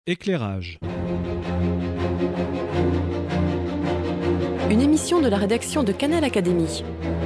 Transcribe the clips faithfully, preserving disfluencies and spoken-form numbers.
Éclairage. Une émission de la rédaction de Canal Académie.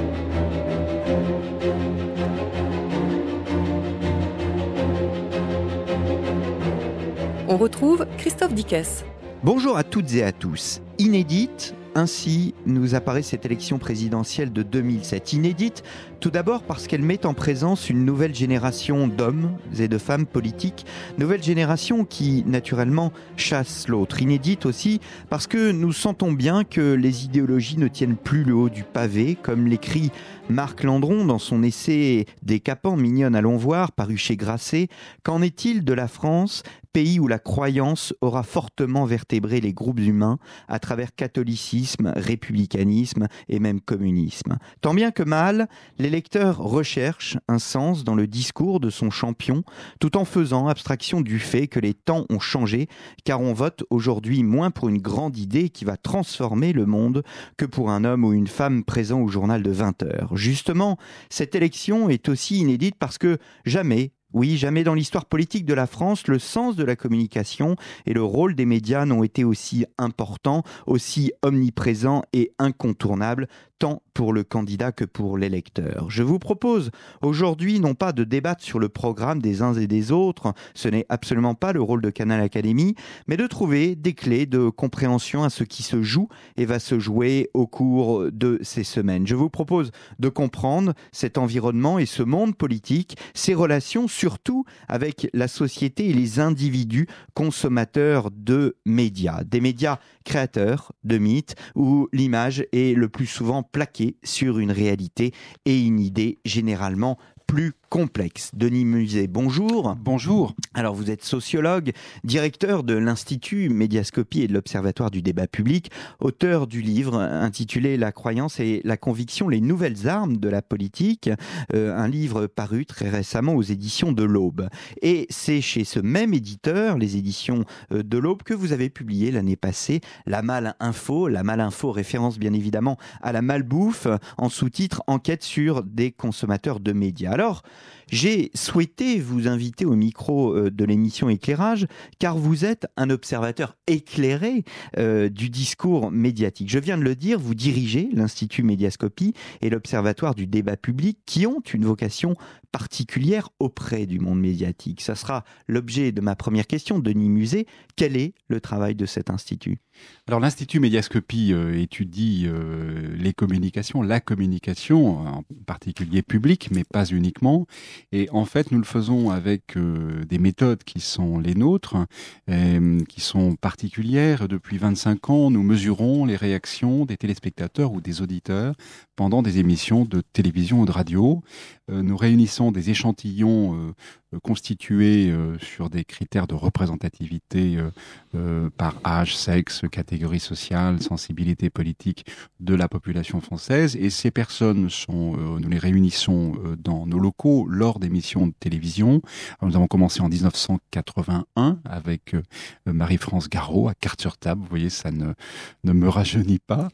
On retrouve Christophe Dickès. Bonjour à toutes et à tous. Inédite, ainsi nous apparaît cette élection présidentielle de deux mille sept. Inédite, tout d'abord parce qu'elle met en présence une nouvelle génération d'hommes et de femmes politiques, nouvelle génération qui, naturellement, chasse l'autre. Inédite aussi parce que nous sentons bien que les idéologies ne tiennent plus le haut du pavé, comme l'écrit Marc Landron dans son essai « Décapant, mignonne, allons voir » paru chez Grasset. Qu'en est-il de la France, pays où la croyance aura fortement vertébré les groupes humains à travers catholicisme, républicanisme et même communisme? Tant bien que mal, l'électeur recherche un sens dans le discours de son champion, tout en faisant abstraction du fait que les temps ont changé, car on vote aujourd'hui moins pour une grande idée qui va transformer le monde que pour un homme ou une femme présent au journal de vingt heures. Justement, cette élection est aussi inédite parce que jamais, oui, jamais dans l'histoire politique de la France, le sens de la communication et le rôle des médias n'ont été aussi importants, aussi omniprésents et incontournables, tant pour le candidat que pour l'électeur. Je vous propose aujourd'hui non pas de débattre sur le programme des uns et des autres, ce n'est absolument pas le rôle de Canal Académie, mais de trouver des clés de compréhension à ce qui se joue et va se jouer au cours de ces semaines. Je vous propose de comprendre cet environnement et ce monde politique, ses relations surtout avec la société et les individus consommateurs de médias. Des médias créateurs de mythes où l'image est le plus souvent plaquée sur une réalité et une idée généralement plus complexe. Denis Muset, bonjour. Bonjour. Alors vous êtes sociologue, directeur de l'Institut Médiascopie et de l'Observatoire du débat public, auteur du livre intitulé La croyance et la conviction, les nouvelles armes de la politique, euh, un livre paru très récemment aux éditions de l'Aube. Et c'est chez ce même éditeur, les éditions euh, de l'Aube, que vous avez publié l'année passée La Malinfo, la Malinfo référence bien évidemment à la malbouffe, en sous-titre Enquête sur des consommateurs de médias. Alors, j'ai souhaité vous inviter au micro de l'émission Éclairage, car vous êtes un observateur éclairé euh, du discours médiatique. Je viens de le dire, vous dirigez l'Institut Médiascopie et l'Observatoire du débat public, qui ont une vocation particulière auprès du monde médiatique. Ça sera l'objet de ma première question, Denis Muset. Quel est le travail de cet institut ? Alors l'Institut Médiascopie euh, étudie euh, les communications, la communication, en particulier publique, mais pas uniquement. Et en fait, nous le faisons avec euh, des méthodes qui sont les nôtres, euh, qui sont particulières. Depuis vingt-cinq ans, nous mesurons les réactions des téléspectateurs ou des auditeurs pendant des émissions de télévision ou de radio. Euh, nous réunissons des échantillons euh, constitués euh, sur des critères de représentativité euh, euh, par âge, sexe, catégorie sociale, sensibilité politique de la population française. Et ces personnes, sont, euh, nous les réunissons euh, dans nos locaux lors d'émissions de télévision. Alors, nous avons commencé en dix-neuf cent quatre-vingt-un avec euh, Marie-France Garot à Carte sur table. Vous voyez, ça ne, ne me rajeunit pas.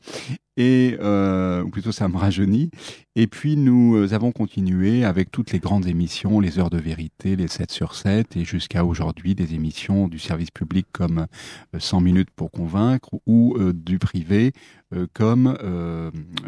Et euh, ou plutôt ça me rajeunit. Et puis nous avons continué avec toutes les grandes émissions, les heures de vérité, les sept sur sept, et jusqu'à aujourd'hui des émissions du service public comme cent minutes pour convaincre, ou euh, du privé euh, comme euh,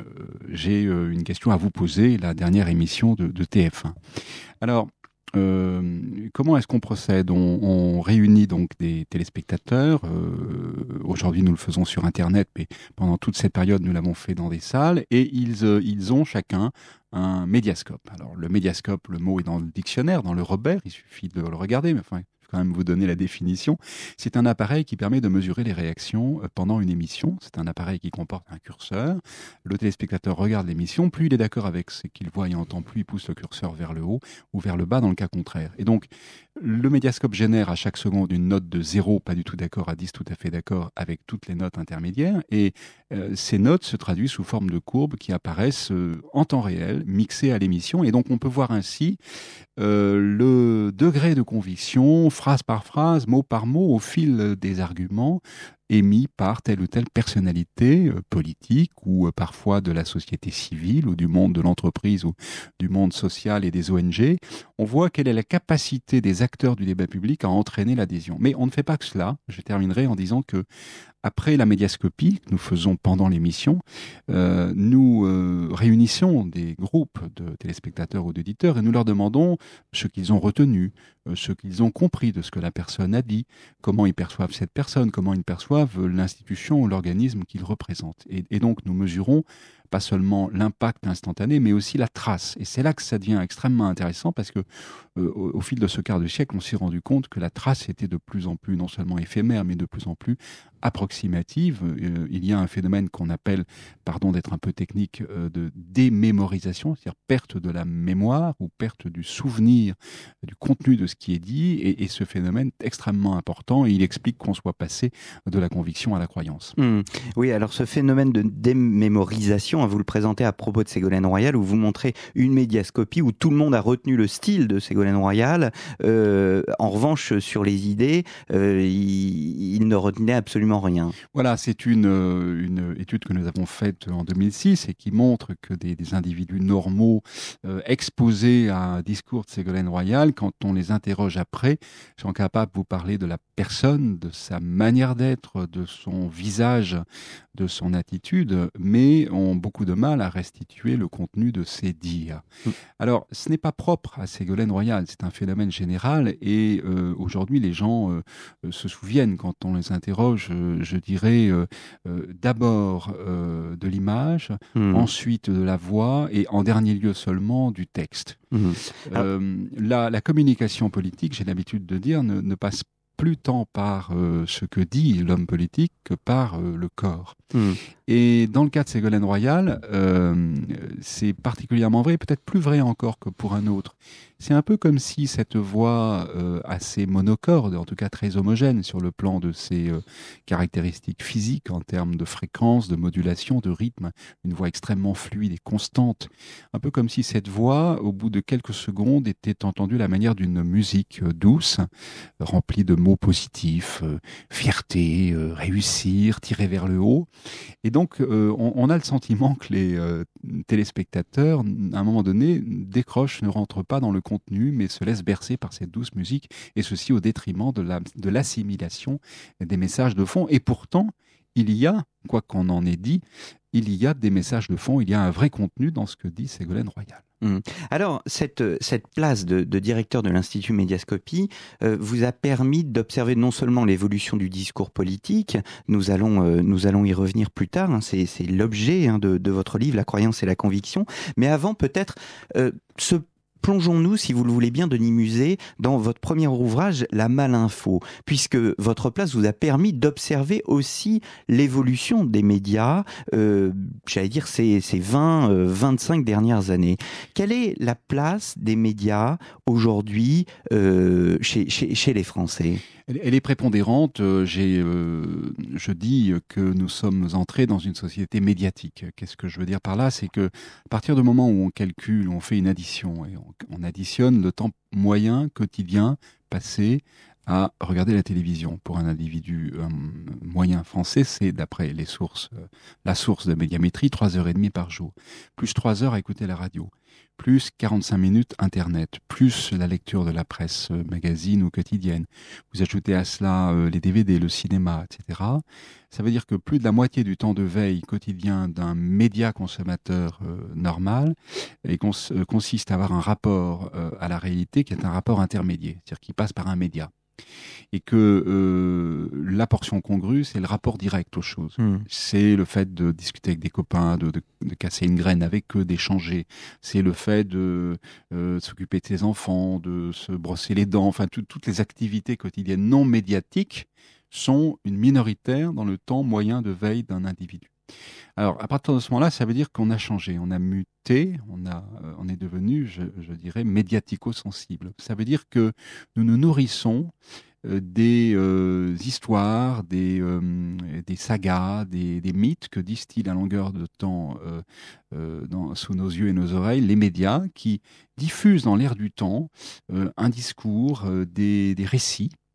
j'ai euh, une question à vous poser, la dernière émission de, de T F un. Alors, Euh, comment est-ce qu'on procède ? on, on réunit donc des téléspectateurs. Euh, aujourd'hui, nous le faisons sur Internet, mais pendant toute cette période, nous l'avons fait dans des salles. Et ils, euh, ils ont chacun un médiascope. Alors, le médiascope, le mot est dans le dictionnaire, dans le Robert. Il suffit de le regarder, mais enfin, je vais quand même vous donner la définition. C'est un appareil qui permet de mesurer les réactions pendant une émission. C'est un appareil qui comporte un curseur. Le téléspectateur regarde l'émission. Plus il est d'accord avec ce qu'il voit et entend, plus il pousse le curseur vers le haut ou vers le bas dans le cas contraire. Et donc, le médiascope génère à chaque seconde une note de zéro, pas du tout d'accord, à dix, tout à fait d'accord, avec toutes les notes intermédiaires. Et euh, ces notes se traduisent sous forme de courbes qui apparaissent euh, en temps réel, mixées à l'émission. Et donc, on peut voir ainsi euh, le degré de conviction, phrase par phrase, mot par mot, au fil des arguments, émis par telle ou telle personnalité euh, politique ou euh, parfois de la société civile ou du monde de l'entreprise ou du monde social et des O N G. On voit quelle est la capacité des acteurs du débat public à entraîner l'adhésion. Mais on ne fait pas que cela. Je terminerai en disant que après la médiascopie que nous faisons pendant l'émission, euh, nous euh, réunissons des groupes de téléspectateurs ou d'auditeurs et nous leur demandons ce qu'ils ont retenu, euh, ce qu'ils ont compris de ce que la personne a dit, comment ils perçoivent cette personne, comment ils perçoivent l'institution ou l'organisme qu'ils représentent. Et, et donc nous mesurons pas seulement l'impact instantané, mais aussi la trace. Et c'est là que ça devient extrêmement intéressant parce que euh, au, au fil de ce quart de siècle, on s'est rendu compte que la trace était de plus en plus non seulement éphémère, mais de plus en plus approximative. Euh, il y a un phénomène qu'on appelle, pardon d'être un peu technique, euh, de démémorisation, c'est-à-dire perte de la mémoire ou perte du souvenir du contenu de ce qui est dit. Et, et ce phénomène est extrêmement important et il explique qu'on soit passé de la conviction à la croyance. Mmh. Oui, alors ce phénomène de démémorisation, vous le présentez à propos de Ségolène Royal, où vous montrez une médiascopie où tout le monde a retenu le style de Ségolène Royal. Euh, en revanche, sur les idées, euh, il, il ne retenait absolument rien. Voilà, c'est une, une étude que nous avons faite en deux mille six et qui montre que des, des individus normaux euh, exposés à un discours de Ségolène Royal, quand on les interroge après, sont capables de vous parler de la personne, de sa manière d'être, de son visage, de son attitude, mais ont beaucoup de mal à restituer le contenu de ses dires. Mmh. Alors, ce n'est pas propre à Ségolène Royal, c'est un phénomène général et euh, aujourd'hui, les gens euh, se souviennent quand on les interroge, euh, je dirais, euh, euh, d'abord euh, de l'image, mmh. ensuite de la voix et en dernier lieu seulement du texte. Mmh. Euh, la, la communication politique, j'ai l'habitude de dire, ne, ne passe plus tant par euh, ce que dit l'homme politique que par euh, le corps. Mmh. Et dans le cas de Ségolène Royal, euh, c'est particulièrement vrai, peut-être plus vrai encore que pour un autre. C'est un peu comme si cette voix euh, assez monocorde, en tout cas très homogène sur le plan de ses euh, caractéristiques physiques en termes de fréquence, de modulation, de rythme, une voix extrêmement fluide et constante, un peu comme si cette voix, au bout de quelques secondes, était entendue à la manière d'une musique euh, douce, remplie de mots positifs, euh, fierté, euh, réussir, tirer vers le haut. Et donc, euh, on, on a le sentiment que les euh, téléspectateurs, à un moment donné, décrochent, ne rentrent pas dans le contenu, mais se laissent bercer par cette douce musique, et ceci au détriment de, la, de l'assimilation des messages de fond. Et pourtant, il y a, quoi qu'on en ait dit, il y a des messages de fond, il y a un vrai contenu dans ce que dit Ségolène Royal. Mmh. Alors, cette, cette place de, de directeur de l'Institut Médiascopie euh, vous a permis d'observer non seulement l'évolution du discours politique, nous allons, euh, nous allons y revenir plus tard, hein, c'est, c'est l'objet hein, de, de votre livre, La croyance et la conviction, mais avant peut-être euh, ce plongeons-nous, si vous le voulez bien, Denis Musée, dans votre premier ouvrage, La Malinfo, puisque votre place vous a permis d'observer aussi l'évolution des médias, euh, j'allais dire ces, ces vingt, vingt-cinq dernières années. Quelle est la place des médias aujourd'hui euh, chez, chez, chez les Français ? Elle, elle est prépondérante. J'ai, euh, je dis que nous sommes entrés dans une société médiatique. Qu'est-ce que je veux dire par là ? C'est que à partir du moment où on calcule, on fait une addition et on, on additionne le temps moyen quotidien passé à regarder la télévision pour un individu euh, moyen français, c'est d'après les sources, euh, la source de Médiamétrie, trois heures et demie par jour, plus trois heures à écouter la radio, plus quarante-cinq minutes Internet, plus la lecture de la presse euh, magazine ou quotidienne. Vous ajoutez à cela euh, les D V D, le cinéma, et cetera. Ça veut dire que plus de la moitié du temps de veille quotidien d'un média consommateur euh, normal et cons- euh, consiste à avoir un rapport euh, à la réalité qui est un rapport intermédiaire, c'est-à-dire qui passe par un média. Et que euh, la portion congrue, c'est le rapport direct aux choses. Mmh. C'est le fait de discuter avec des copains, de, de, de casser une graine avec eux, d'échanger. C'est le fait de euh, s'occuper de ses enfants, de se brosser les dents. Enfin, tout, toutes les activités quotidiennes non médiatiques sont une minoritaire dans le temps moyen de veille d'un individu. Alors, à partir de ce moment-là, ça veut dire qu'on a changé, on a muté, on, a, euh, on est devenu, je, je dirais, médiatico-sensible. Ça veut dire que nous nous nourrissons euh, des euh, histoires, des, euh, des sagas, des, des mythes que distillent à longueur de temps euh, euh, dans, sous nos yeux et nos oreilles les médias qui diffusent dans l'air du temps euh, un discours, euh, des, des récits,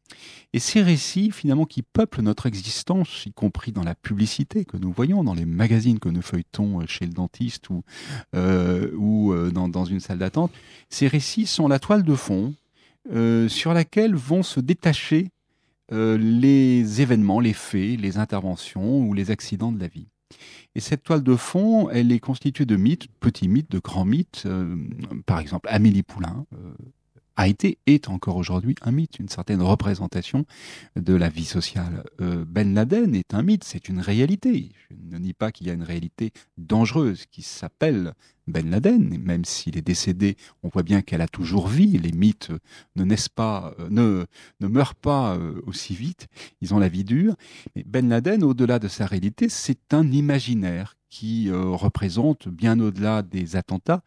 Et ces récits, finalement, qui peuplent notre existence, y compris dans la publicité que nous voyons, dans les magazines que nous feuilletons chez le dentiste ou, euh, ou euh, dans, dans une salle d'attente, ces récits sont la toile de fond euh, sur laquelle vont se détacher euh, les événements, les faits, les interventions ou les accidents de la vie. Et cette toile de fond, elle est constituée de mythes, petits mythes, de grands mythes. Euh, par exemple, Amélie Poulain euh, a été, est encore aujourd'hui un mythe, une certaine représentation de la vie sociale. Euh, Ben Laden est un mythe, c'est une réalité. Je ne nie pas qu'il y a une réalité dangereuse qui s'appelle Ben Laden, et même s'il est décédé, on voit bien qu'elle a toujours vie. Les mythes ne naissent pas, euh, ne, ne meurent pas euh, aussi vite, ils ont la vie dure. Mais Ben Laden, au-delà de sa réalité, c'est un imaginaire qui euh, représente, bien au-delà des attentats,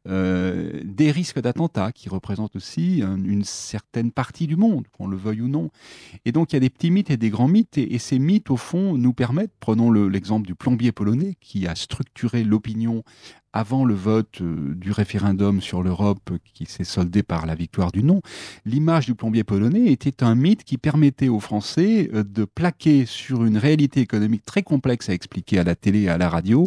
euh, des risques d'attentats, qui représentent aussi un, une certaine partie du monde, qu'on le veuille ou non. Et donc il y a des petits mythes et des grands mythes, et, et ces mythes, au fond, nous permettent, prenons le, l'exemple du plombier polonais, qui a structuré l'opinion avant le vote euh, du référendum sur l'Europe qui s'est soldé par la victoire du non. L'image du plombier polonais était un mythe qui permettait aux Français euh, de plaquer sur une réalité économique très complexe à expliquer à la télé et à la radio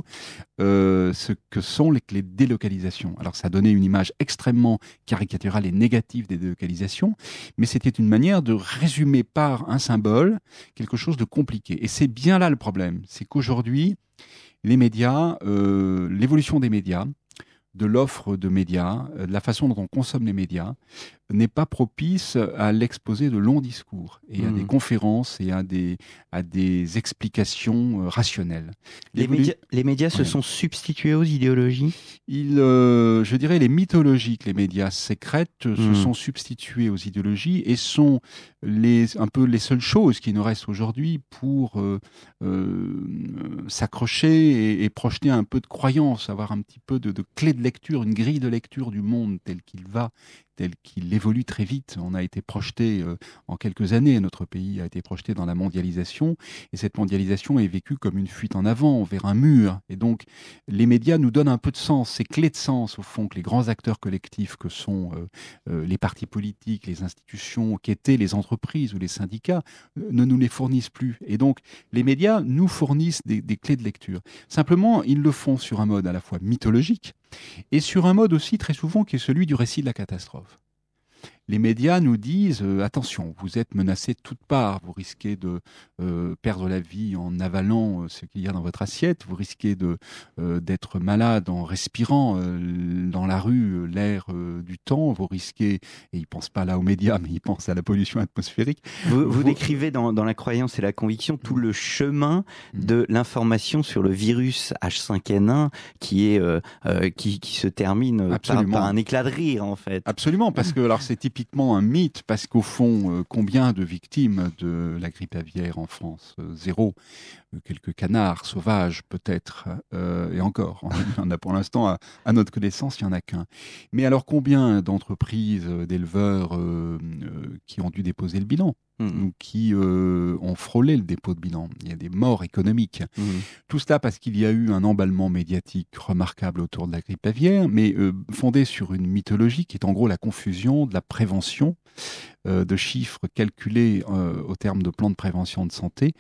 euh, ce que sont les, les délocalisations. Alors ça donnait une image extrêmement caricaturale et négative des délocalisations, mais c'était une manière de résumer par un symbole quelque chose de compliqué. Et c'est bien là le problème, c'est qu'aujourd'hui, les médias, euh, l'évolution des médias, de l'offre de médias, de la façon dont on consomme les médias, n'est pas propice à l'exposé de longs discours et à mmh. des conférences et à des, à des explications rationnelles. Les, médias, les médias se ouais. sont substitués aux idéologies Ils, euh, je dirais, les mythologiques, les médias sécrètes mmh. se sont substitués aux idéologies et sont les, un peu les seules choses qui nous restent aujourd'hui pour euh, euh, s'accrocher et, et projeter un peu de croyance, avoir un petit peu de, de clé de lecture, une grille de lecture du monde tel qu'il va, tel qu'il évolue très vite. On a été projeté euh, en quelques années, notre pays a été projeté dans la mondialisation, et cette mondialisation est vécue comme une fuite en avant, vers un mur. Et donc, les médias nous donnent un peu de sens, ces clés de sens, au fond, que les grands acteurs collectifs que sont euh, euh, les partis politiques, les institutions, qu'étaient les entreprises ou les syndicats, euh, ne nous les fournissent plus. Et donc, les médias nous fournissent des, des clés de lecture. Simplement, ils le font sur un mode à la fois mythologique, et sur un mode aussi très souvent qui est celui du récit de la catastrophe. Les médias nous disent euh, attention, vous êtes menacé de toutes parts, vous risquez de euh, perdre la vie en avalant euh, ce qu'il y a dans votre assiette, vous risquez de euh, d'être malade en respirant euh, dans la rue euh, l'air euh, du temps, vous risquez, et ils pensent pas là aux médias, mais ils pensent à la pollution atmosphérique. Vous, vous, vous... décrivez dans, dans La croyance et la conviction tout le chemin mmh. de l'information sur le virus H cinq N un qui est euh, euh, qui, qui se termine par, par un éclat de rire en fait. Absolument, parce que alors c'est typiquement un mythe, parce qu'au fond, euh, combien de victimes de la grippe aviaire en France euh, Zéro. Euh, quelques canards sauvages, peut-être, euh, et encore. Il y en a pour l'instant, à, à notre connaissance, il n'y en a qu'un. Mais alors, combien d'entreprises, d'éleveurs euh, euh, qui ont dû déposer le bilan mmh. ou qui euh, ont frôlé le dépôt de bilan? Il y a des morts économiques. Mmh. Tout cela parce qu'il y a eu un emballement médiatique remarquable autour de la grippe aviaire, mais euh, fondé sur une mythologie qui est en gros la confusion de la prévention, euh, de chiffres calculés euh, au terme de plans de prévention de santé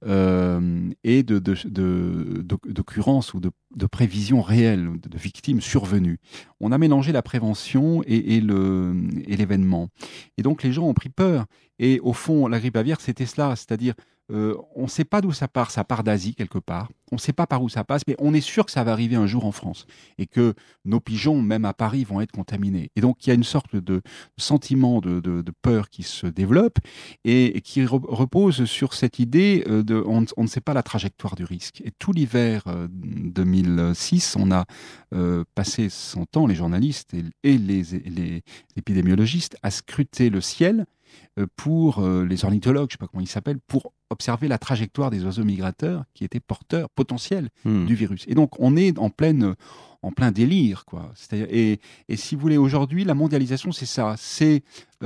euh, et de, de, de, de, d'occurrences ou de, de prévisions réelles de, de victimes survenues. On a mélangé la prévention et, et, le, et l'événement. Et donc les gens ont pris peur. Et au fond, la grippe aviaire, c'était cela, c'est-à-dire Euh, on ne sait pas d'où ça part, ça part d'Asie quelque part, on ne sait pas par où ça passe, mais on est sûr que ça va arriver un jour en France et que nos pigeons, même à Paris, vont être contaminés. Et donc il y a une sorte de sentiment de, de, de peur qui se développe et, et qui re- repose sur cette idée de on, on ne sait pas la trajectoire du risque. Et tout l'hiver euh, deux mille six, on a euh, passé son temps, les journalistes et, et les, les épidémiologistes, à scruter le ciel pour euh, les ornithologues, je ne sais pas comment ils s'appellent, pour observer la trajectoire des oiseaux migrateurs qui étaient porteurs potentiels mmh. du virus. Et donc, on est en, pleine, en plein délire, quoi. C'est-à-dire, et, et si vous voulez, aujourd'hui, la mondialisation, c'est ça. C'est,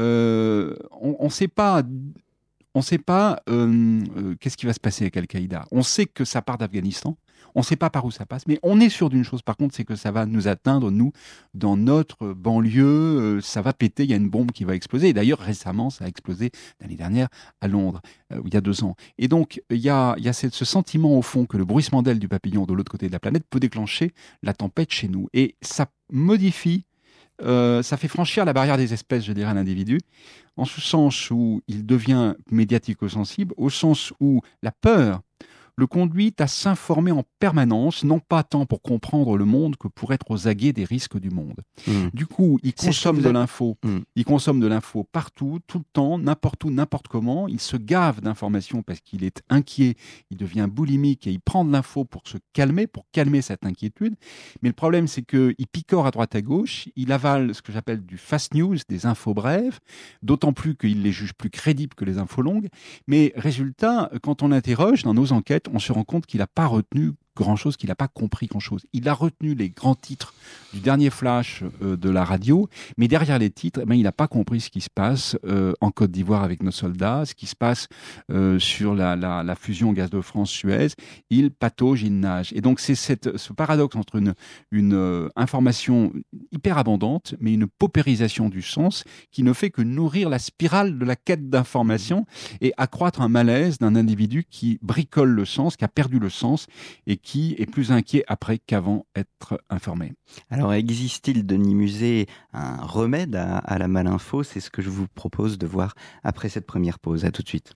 euh, on ne sait pas... On ne sait pas euh, euh, qu'est-ce qui va se passer avec Al-Qaïda. On sait que ça part d'Afghanistan. On ne sait pas par où ça passe, mais on est sûr d'une chose, par contre, c'est que ça va nous atteindre, nous, dans notre banlieue, euh, ça va péter, il y a une bombe qui va exploser. Et d'ailleurs, récemment, ça a explosé l'année dernière à Londres, euh, il y a deux ans. Et donc, il y a, il y a ce, ce sentiment, au fond, que le bruissement d'aile du papillon de l'autre côté de la planète peut déclencher la tempête chez nous. Et ça modifie, euh, ça fait franchir la barrière des espèces, je dirais, à l'individu, en ce sens où il devient médiatico-sensible, au sens où la peur le conduit à s'informer en permanence, non pas tant pour comprendre le monde que pour être aux aguets des risques du monde. Mmh. Du coup, il consomme de l'info. Mmh. Il consomme de l'info partout, tout le temps, n'importe où, n'importe comment. Il se gave d'informations parce qu'il est inquiet, il devient boulimique et il prend de l'info pour se calmer, pour calmer cette inquiétude. Mais le problème, c'est qu'il picore à droite à gauche, il avale ce que j'appelle du fast news, des infos brèves, d'autant plus qu'il les juge plus crédibles que les infos longues. Mais résultat, quand on interroge dans nos enquêtes, on se rend compte qu'il n'a pas retenu grand-chose, qu'il n'a pas compris grand-chose. Il a retenu les grands titres du dernier flash euh, de la radio, mais derrière les titres, eh ben, il n'a pas compris ce qui se passe euh, en Côte d'Ivoire avec nos soldats, ce qui se passe euh, sur la, la, la fusion gaz de France-Suez. Il patauge, il nage. Et donc c'est cette, ce paradoxe entre une, une euh, information hyper abondante, mais une paupérisation du sens qui ne fait que nourrir la spirale de la quête d'information et accroître un malaise d'un individu qui bricole le sens, qui a perdu le sens et qui qui est plus inquiet après qu'avant être informé. Alors, existe-t-il, Denis Musée, un remède à, à la malinfo ? C'est ce que je vous propose de voir après cette première pause. À tout de suite.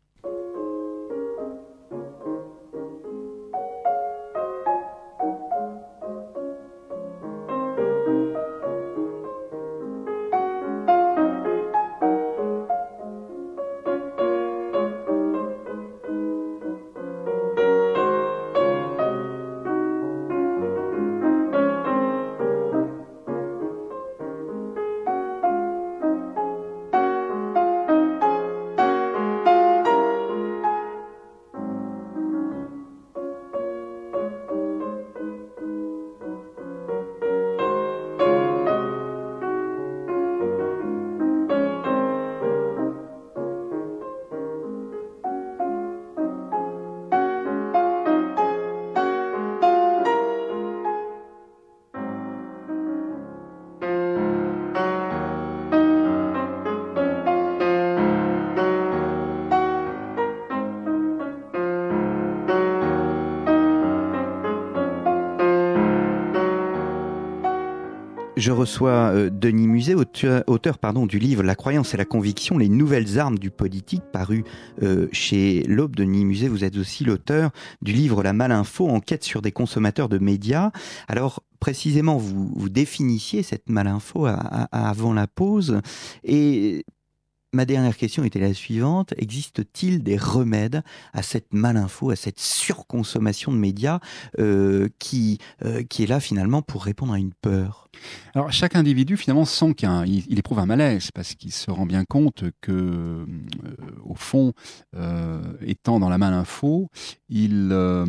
Je reçois euh, Denis Musée, auteur, auteur pardon, du livre « La croyance et la conviction, les nouvelles armes du politique » paru euh, chez l'Aube. Denis Musée, vous êtes aussi l'auteur du livre « La malinfo, enquête sur des consommateurs de médias ». Alors, précisément, vous, vous définissiez cette malinfo à, à, avant la pause. Et ma dernière question était la suivante. Existe-t-il des remèdes à cette malinfo, à cette surconsommation de médias euh, qui, euh, qui est là finalement pour répondre à une peur ? Alors, chaque individu, finalement, sent qu'il il, il éprouve un malaise parce qu'il se rend bien compte que, euh, au fond, euh, étant dans la malinfo, il, euh,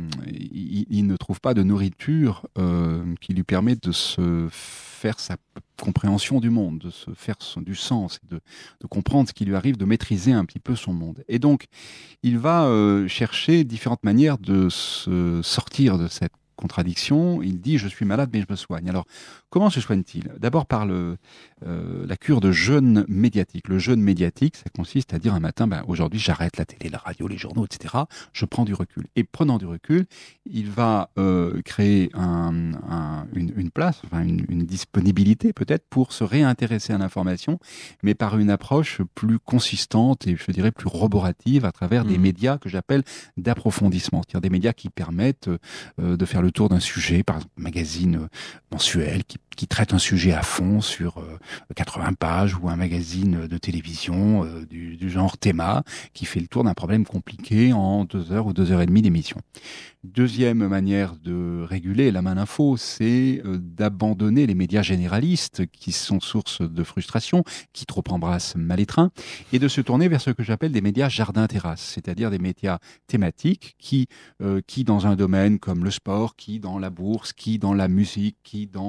il, il ne trouve pas de nourriture euh, qui lui permette de se faire sa compréhension du monde, de se faire son, du sens, de, de comprendre ce qui lui arrive, de maîtriser un petit peu son monde. Et donc, il va euh, chercher différentes manières de se sortir de cette contradiction. Il dit « je suis malade mais je me soigne ». Alors, comment se soigne-t-il ? D'abord par le, euh, la cure de jeûne médiatique. Le jeûne médiatique, ça consiste à dire un matin ben, « aujourd'hui j'arrête la télé, la radio, les journaux, et cetera. Je prends du recul ». Et prenant du recul, il va euh, créer un, un, une, une place, enfin une, une disponibilité peut-être pour se réintéresser à l'information, mais par une approche plus consistante et je dirais plus roborative à travers mmh. des médias que j'appelle d'approfondissement, c'est-à-dire des médias qui permettent euh, de faire le tour d'un sujet, par exemple, un magazine mensuel qui, qui traite un sujet à fond sur euh, quatre-vingts pages ou un magazine de télévision euh, du, du genre Théma qui fait le tour d'un problème compliqué en deux heures ou deux heures et demie d'émission. Deuxième manière de réguler la malinfo, c'est euh, d'abandonner les médias généralistes qui sont source de frustration, qui trop embrassent mal étreint, et de se tourner vers ce que j'appelle des médias jardin-terrasse, c'est-à-dire des médias thématiques qui, euh, qui dans un domaine comme le sport, qui dans la bourse, qui dans la musique, qui dans euh,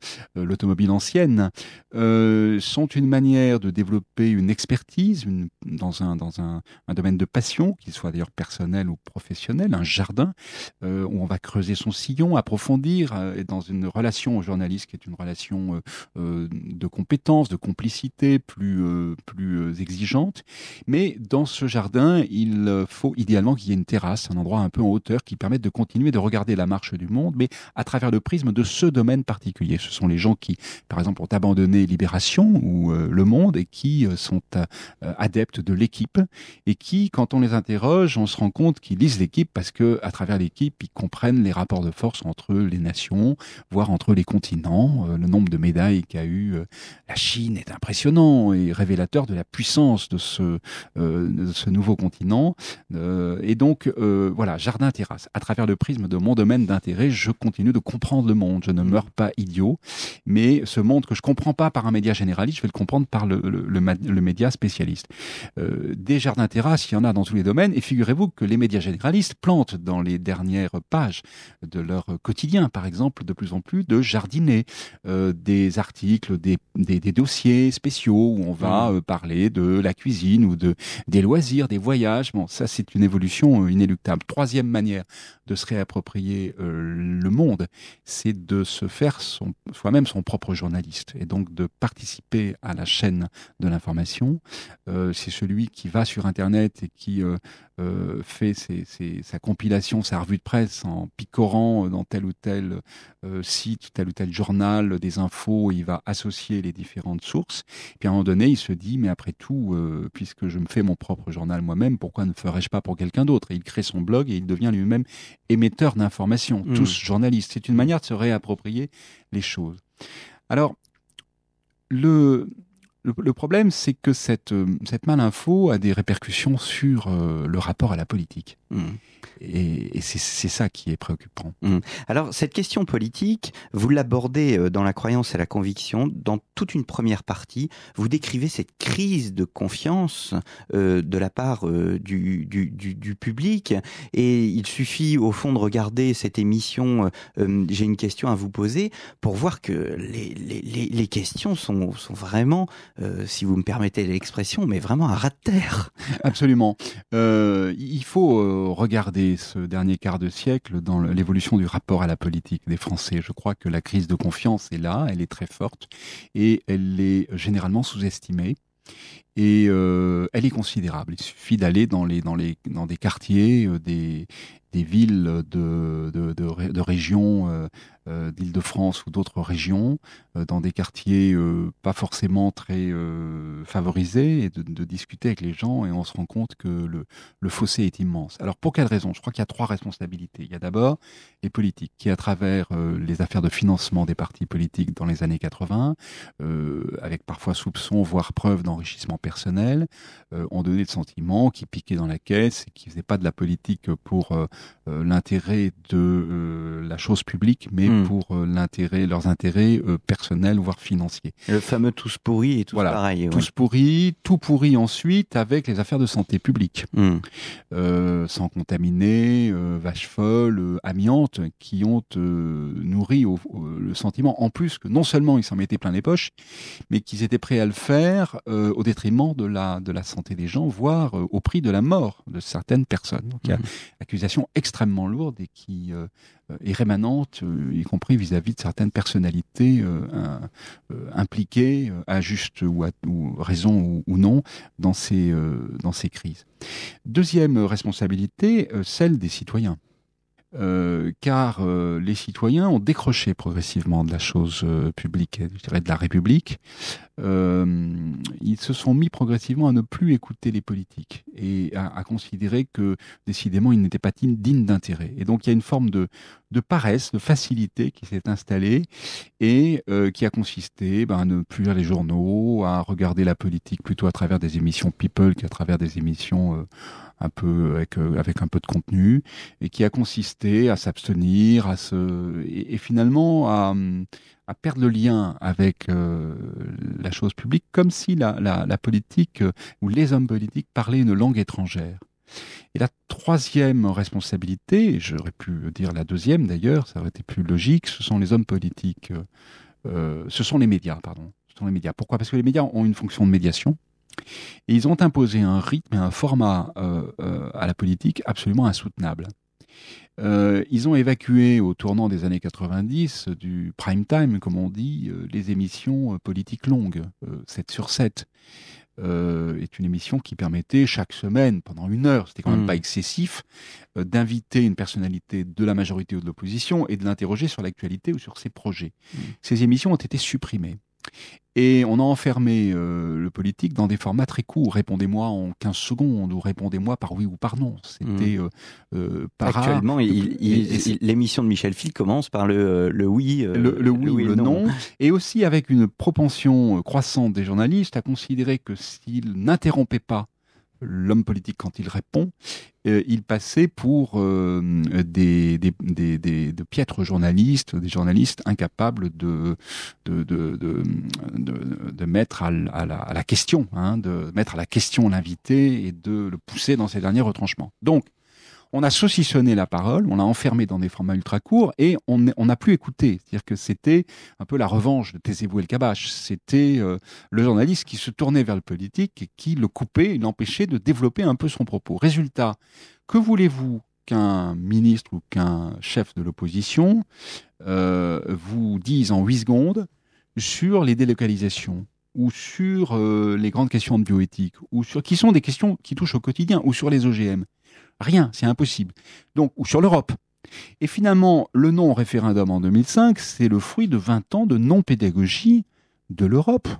euh, l'automobile ancienne, euh, sont une manière de développer une expertise une, dans, un, dans un, un domaine de passion, qu'il soit d'ailleurs personnel ou professionnel, un jardin, euh, où on va creuser son sillon, approfondir, euh, dans une relation au journaliste qui est une relation euh, euh, de compétence, de complicité plus, euh, plus euh, exigeante. Mais dans ce jardin, il faut idéalement qu'il y ait une terrasse, un endroit un peu en hauteur qui permette de continuer de regarder la marche du monde, mais à travers le prisme de ce domaine particulier. Ce sont les gens qui, par exemple, ont abandonné Libération ou euh, Le Monde et qui euh, sont euh, adeptes de l'équipe et qui, quand on les interroge, on se rend compte qu'ils lisent l'équipe parce que, à travers l'équipe, ils comprennent les rapports de force entre les nations, voire entre les continents. Euh, le nombre de médailles qu'a eu euh, la Chine est impressionnant et révélateur de la puissance de ce, euh, de ce nouveau continent. Euh, et donc, euh, voilà, jardin-terrasse. À travers le prisme de mon domaine d'intérêt, je continue de comprendre le monde. Je ne meurs pas idiot, mais ce monde que je comprends pas par un média généraliste, je vais le comprendre par le, le, le, le média spécialiste. Euh, des jardins-terrasses, il y en a dans tous les domaines, et figurez-vous que les médias généralistes plantent dans les dernières pages de leur quotidien, par exemple, de plus en plus de jardinets, euh, des articles, des, des, des dossiers spéciaux où on va euh, parler de la cuisine ou de, des loisirs, des voyages. Bon, ça, c'est une évolution euh, inéluctable. Troisième manière de se réapproprier euh, le monde, c'est de se faire son, soi-même son propre journaliste et donc de participer à la chaîne de l'information. Euh, c'est celui qui va sur Internet et qui euh, euh, fait ses, ses, sa compilation, sa revue de presse en picorant dans tel ou tel euh, site, tel ou tel journal, des infos, il va associer les différentes sources. Puis à un moment donné, il se dit, mais après tout, euh, puisque je me fais mon propre journal moi-même, pourquoi ne ferais-je pas pour quelqu'un d'autre? Et il crée son blog et il devient lui-même émetteur d'informations, mmh. tous journalistes. C'est une manière de se réapproprier les choses. Alors, le... Le, le problème, c'est que cette, cette malinfo a des répercussions sur euh, le rapport à la politique. Mmh. Et, et c'est, c'est ça qui est préoccupant. Mmh. Alors, cette question politique, vous l'abordez dans La croyance et la conviction. Dans toute une première partie, vous décrivez cette crise de confiance euh, de la part euh, du, du, du, du public. Et il suffit, au fond, de regarder cette émission euh, « J'ai une question à vous poser » pour voir que les, les, les, les questions sont, sont vraiment, euh, si vous me permettez l'expression, mais vraiment à ras de terre. Absolument. Euh, il faut euh, regarder ce dernier quart de siècle dans l'évolution du rapport à la politique des Français. Je crois que la crise de confiance est là, elle est très forte et elle est généralement sous-estimée. Et euh, elle est considérable. Il suffit d'aller dans, les, dans, les, dans des quartiers, euh, des, des villes de, de, de, de régions euh, euh, d'Île-de-France ou d'autres régions, euh, dans des quartiers euh, pas forcément très euh, favorisés, et de, de discuter avec les gens, et on se rend compte que le, le fossé est immense. Alors pour quelle raison? Je crois qu'il y a trois responsabilités. Il y a d'abord les politiques, qui à travers euh, les affaires de financement des partis politiques dans les années quatre-vingts, euh, avec parfois soupçon, voire preuve d'enrichissement personnel, euh, ont donné le sentiment qu'ils piquaient dans la caisse et qu'ils faisaient pas de la politique pour euh, euh, l'intérêt de euh, la chose publique, mais mmh. pour euh, l'intérêt, leurs intérêts euh, personnels, voire financiers. Le fameux tous pourris et tous voilà, pareil. Tous ouais. pourris, tout pourri ensuite avec les affaires de santé publique. Mmh. Euh, sans contaminer, euh, vaches folles, euh, amiantes, qui ont euh, nourri au, au, le sentiment, en plus que non seulement ils s'en mettaient plein les poches, mais qu'ils étaient prêts à le faire euh, au détriment de la, de la santé des gens, voire euh, au prix de la mort de certaines personnes. Donc, il y a une accusation extrêmement lourde et qui euh, est rémanente, euh, y compris vis-à-vis de certaines personnalités euh, euh, impliquées, euh, à juste ou, à, ou raison ou, ou non, dans ces, euh, dans ces crises. Deuxième responsabilité, euh, celle des citoyens. Euh, car euh, les citoyens ont décroché progressivement de la chose euh, publique, je dirais de la République. Euh, ils se sont mis progressivement à ne plus écouter les politiques et à, à considérer que décidément ils n'étaient pas dignes d'intérêt. Et donc il y a une forme de, de paresse, de facilité qui s'est installée et euh, qui a consisté ben, à ne plus lire les journaux, à regarder la politique plutôt à travers des émissions people qu'à travers des émissions euh, un peu avec, euh, avec un peu de contenu, et qui a consisté à s'abstenir, à se et, et finalement à, à perdre le lien avec euh, la chose publique, comme si la, la, la politique euh, ou les hommes politiques parlaient une langue étrangère. Et la troisième responsabilité, et j'aurais pu dire la deuxième d'ailleurs, ça aurait été plus logique, ce sont les hommes politiques euh, euh, ce sont les médias, pardon. Ce sont les médias. Pourquoi ? Parce que les médias ont une fonction de médiation. Et ils ont imposé un rythme et un format euh, euh, à la politique absolument insoutenable. Euh, ils ont évacué au tournant des années quatre-vingt-dix du prime time, comme on dit, euh, les émissions euh, politiques longues, euh, sept sur sept. Euh, est une émission qui permettait chaque semaine, pendant une heure, c'était quand même mmh. pas excessif, euh, d'inviter une personnalité de la majorité ou de l'opposition et de l'interroger sur l'actualité ou sur ses projets. Mmh. Ces émissions ont été supprimées. Et on a enfermé euh, le politique dans des formats très courts. Répondez-moi en quinze secondes ou répondez-moi par oui ou par non. C'était euh, euh, par Actuellement, rare. il, il, il, l'émission de Michel Fil commence par le, le oui, euh, le, le oui le ou le non. non. Et aussi avec une propension croissante des journalistes à considérer que s'ils n'interrompaient pas l'homme politique quand il répond, euh, il passait pour euh, des, des, des, des, de piètres journalistes, des journalistes incapables de, de, de, de, de, de mettre à, à, la, à la question, hein, de mettre à la question l'invité et de le pousser dans ses derniers retranchements. Donc, on a saucissonné la parole, on l'a enfermé dans des formats ultra courts et on n'a plus écouté. C'est-à-dire que c'était un peu la revanche de Taisez-vous et le Cabache. C'était euh, le journaliste qui se tournait vers le politique et qui le coupait, l'empêchait de développer un peu son propos. Résultat, que voulez-vous qu'un ministre ou qu'un chef de l'opposition euh, vous dise en huit secondes sur les délocalisations ou sur euh, les grandes questions de bioéthique, ou sur qui sont des questions qui touchent au quotidien, ou sur les O G M. Rien, c'est impossible. Donc, ou sur l'Europe. Et finalement, le non-référendum en deux mille cinq, c'est le fruit de vingt ans de non-pédagogie de l'Europe.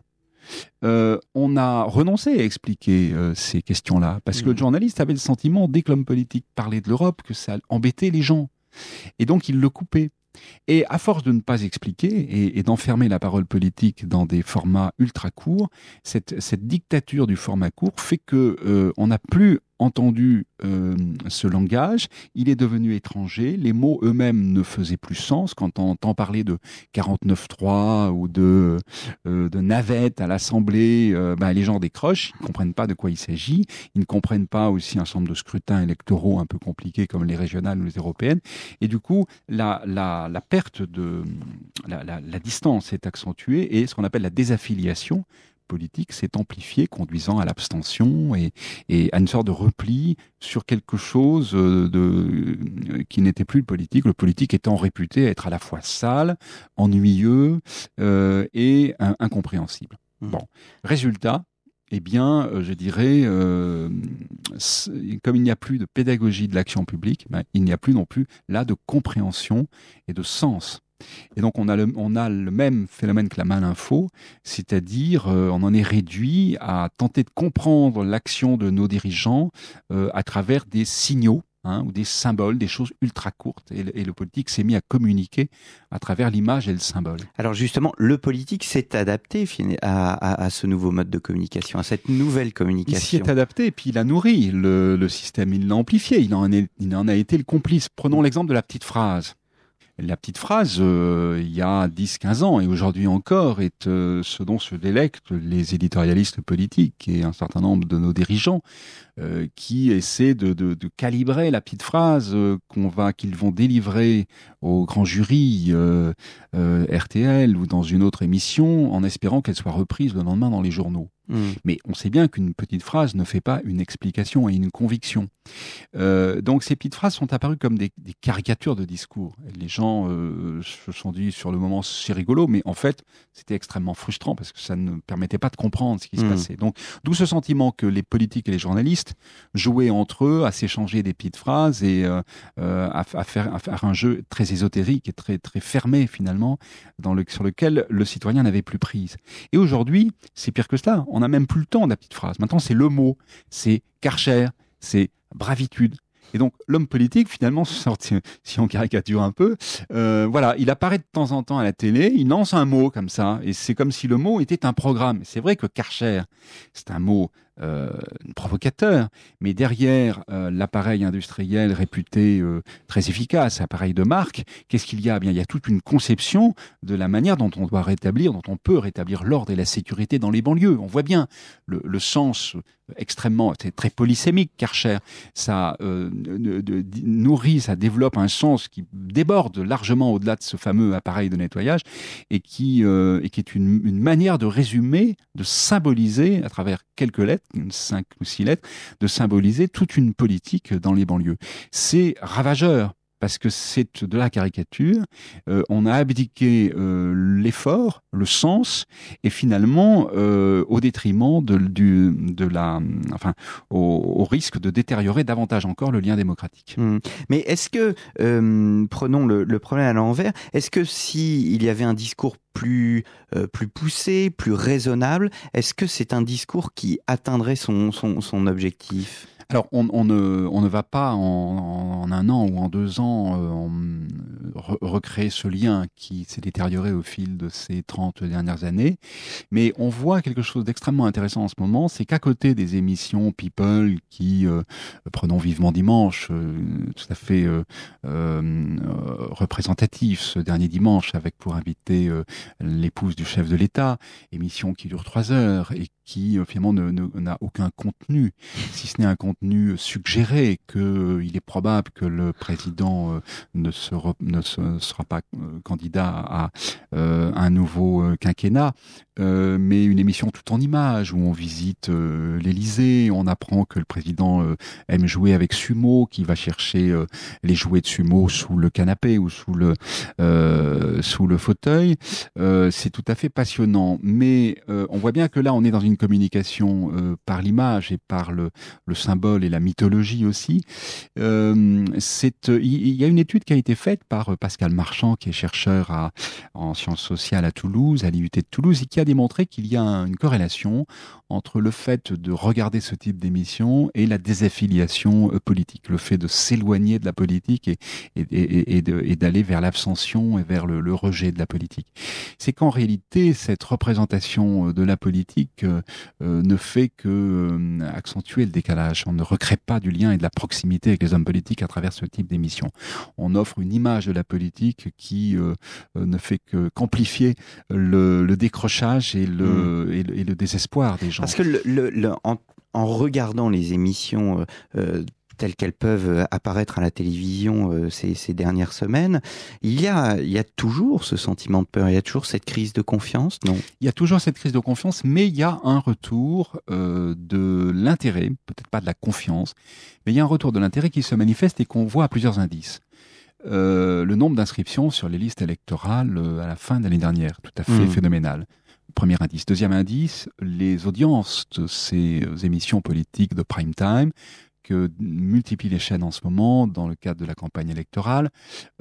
Euh, on a renoncé à expliquer euh, ces questions-là, parce mmh. que le journaliste avait le sentiment, dès que l'homme politique parlait de l'Europe, que ça embêtait les gens. Et donc, il le coupait. Et à force de ne pas expliquer et, et d'enfermer la parole politique dans des formats ultra courts, cette, cette dictature du format court fait que euh, on n'a plus entendu euh, ce langage, il est devenu étranger, les mots eux-mêmes ne faisaient plus sens. Quand on entend parler de quarante-neuf trois ou de, euh, de navette à l'Assemblée, euh, ben les gens décrochent, ils ne comprennent pas de quoi il s'agit, ils ne comprennent pas aussi un certain nombre de scrutins électoraux un peu compliqués comme les régionales ou les européennes, et du coup, la, la, la perte de... La, la, la distance est accentuée et ce qu'on appelle la désaffiliation politique s'est amplifiée, conduisant à l'abstention et, et à une sorte de repli sur quelque chose de, qui n'était plus le politique, le politique étant réputé être à la fois sale, ennuyeux euh, et un, incompréhensible. Mmh. Bon, résultat, eh bien, euh, je dirais, euh, comme il n'y a plus de pédagogie de l'action publique, ben, il n'y a plus non plus là de compréhension et de sens. Et donc on a le, on a le même phénomène que la malinfo, c'est-à-dire euh, on en est réduit à tenter de comprendre l'action de nos dirigeants euh, à travers des signaux, hein, ou des symboles, des choses ultra courtes. Et le, et le politique s'est mis à communiquer à travers l'image et le symbole. Alors justement, le politique s'est adapté à, à, à ce nouveau mode de communication, à cette nouvelle communication. Il s'y est adapté et puis il a nourri le, le système, il l'a amplifié, il en, est, il en a été le complice. Prenons l'exemple de la petite phrase. La petite phrase, euh, il y a dix à quinze ans et aujourd'hui encore, est euh, ce dont se délectent les éditorialistes politiques et un certain nombre de nos dirigeants euh, qui essaient de, de, de calibrer la petite phrase euh, qu'on va, qu'ils vont délivrer au grand jury euh, euh, R T L ou dans une autre émission en espérant qu'elle soit reprise le lendemain dans les journaux. Mmh. Mais on sait bien qu'une petite phrase ne fait pas une explication et une conviction. Euh, donc ces petites phrases sont apparues comme des, des caricatures de discours. Les gens euh, se sont dit sur le moment c'est rigolo, mais en fait c'était extrêmement frustrant parce que ça ne permettait pas de comprendre ce qui mmh. se passait. Donc d'où ce sentiment que les politiques et les journalistes jouaient entre eux à s'échanger des petites phrases et euh, à, à, faire, à faire un jeu très ésotérique et très, très fermé finalement dans le, sur lequel le citoyen n'avait plus prise. Et aujourd'hui c'est pire que cela. On n'a même plus le temps de la petite phrase. Maintenant, c'est le mot, c'est Karcher, c'est bravitude. Et donc, l'homme politique, finalement, si on caricature un peu, euh, voilà, il apparaît de temps en temps à la télé, il lance un mot comme ça, et c'est comme si le mot était un programme. C'est vrai que Karcher, c'est un mot euh, provocateur, mais derrière euh, l'appareil industriel réputé euh, très efficace, appareil de marque, qu'est-ce qu'il y a ? Eh bien, il y a toute une conception de la manière dont on doit rétablir, dont on peut rétablir l'ordre et la sécurité dans les banlieues. On voit bien le, le sens extrêmement, c'est très polysémique, Karcher. Ça euh, de, de, de, nourrit, ça développe un sens qui déborde largement au-delà de ce fameux appareil de nettoyage et qui, euh, et qui est une, une manière de résumer, de symboliser, à travers quelques lettres, cinq ou six lettres, de symboliser toute une politique dans les banlieues. C'est ravageur. Parce que c'est de la caricature, euh, on a abdiqué euh, l'effort, le sens, et finalement, euh, au détriment de, du, de la, enfin, au, au risque de détériorer davantage encore le lien démocratique. Mmh. Mais est-ce que, euh, prenons le, le problème à l'envers, est-ce que si il y avait un discours plus euh, plus poussé, plus raisonnable, est-ce que c'est un discours qui atteindrait son son, son objectif ? Alors, on, on, ne, on ne va pas en, en un an ou en deux ans euh, en, re, recréer ce lien qui s'est détérioré au fil de ces trente dernières années, mais on voit quelque chose d'extrêmement intéressant en ce moment, c'est qu'à côté des émissions People qui, euh, prenons vivement dimanche, euh, tout à fait euh, euh, représentatif ce dernier dimanche, avec pour inviter euh, l'épouse du chef de l'État, émission qui dure trois heures et qui euh, finalement ne, ne, n'a aucun contenu, si ce n'est un contenu suggéré qu'il euh, est probable que le président euh, ne, se re, ne se, sera pas euh, candidat à euh, un nouveau euh, quinquennat, euh, mais une émission tout en images où on visite euh, l'Élysée, on apprend que le président euh, aime jouer avec sumo, qui va chercher euh, les jouets de sumo sous le canapé ou sous le euh, sous le fauteuil. Euh, c'est tout à fait passionnant, mais euh, on voit bien que là on est dans une communication euh, par l'image et par le, le symbole et la mythologie aussi. Euh, c'est, il y a une étude qui a été faite par Pascal Marchand, qui est chercheur à, en sciences sociales à Toulouse, à l'I U T de Toulouse, et qui a démontré qu'il y a une corrélation entre le fait de regarder ce type d'émission et la désaffiliation politique, le fait de s'éloigner de la politique et, et, et, et, de, et d'aller vers l'abstention et vers le, le rejet de la politique. C'est qu'en réalité, cette représentation de la politique euh, ne fait que euh, accentuer le décalage. On ne recrée pas du lien et de la proximité avec les hommes politiques à travers ce type d'émission. On offre une image de la politique qui euh, ne fait que qu'amplifier le, le décrochage et le, mmh. et le, et le désespoir des gens. Parce que le, le, le, en, en regardant les émissions euh, telles qu'elles peuvent apparaître à la télévision euh, ces, ces dernières semaines, il y a, il y a toujours ce sentiment de peur, il y a toujours cette crise de confiance, non ? Il y a toujours cette crise de confiance, mais il y a un retour euh, de l'intérêt, peut-être pas de la confiance, mais il y a un retour de l'intérêt qui se manifeste et qu'on voit à plusieurs indices. Euh, le nombre d'inscriptions sur les listes électorales euh, à la fin de l'année dernière, tout à fait mmh. phénoménal. Premier indice. Deuxième indice, les audiences de ces émissions politiques de prime time que multiplient les chaînes en ce moment dans le cadre de la campagne électorale.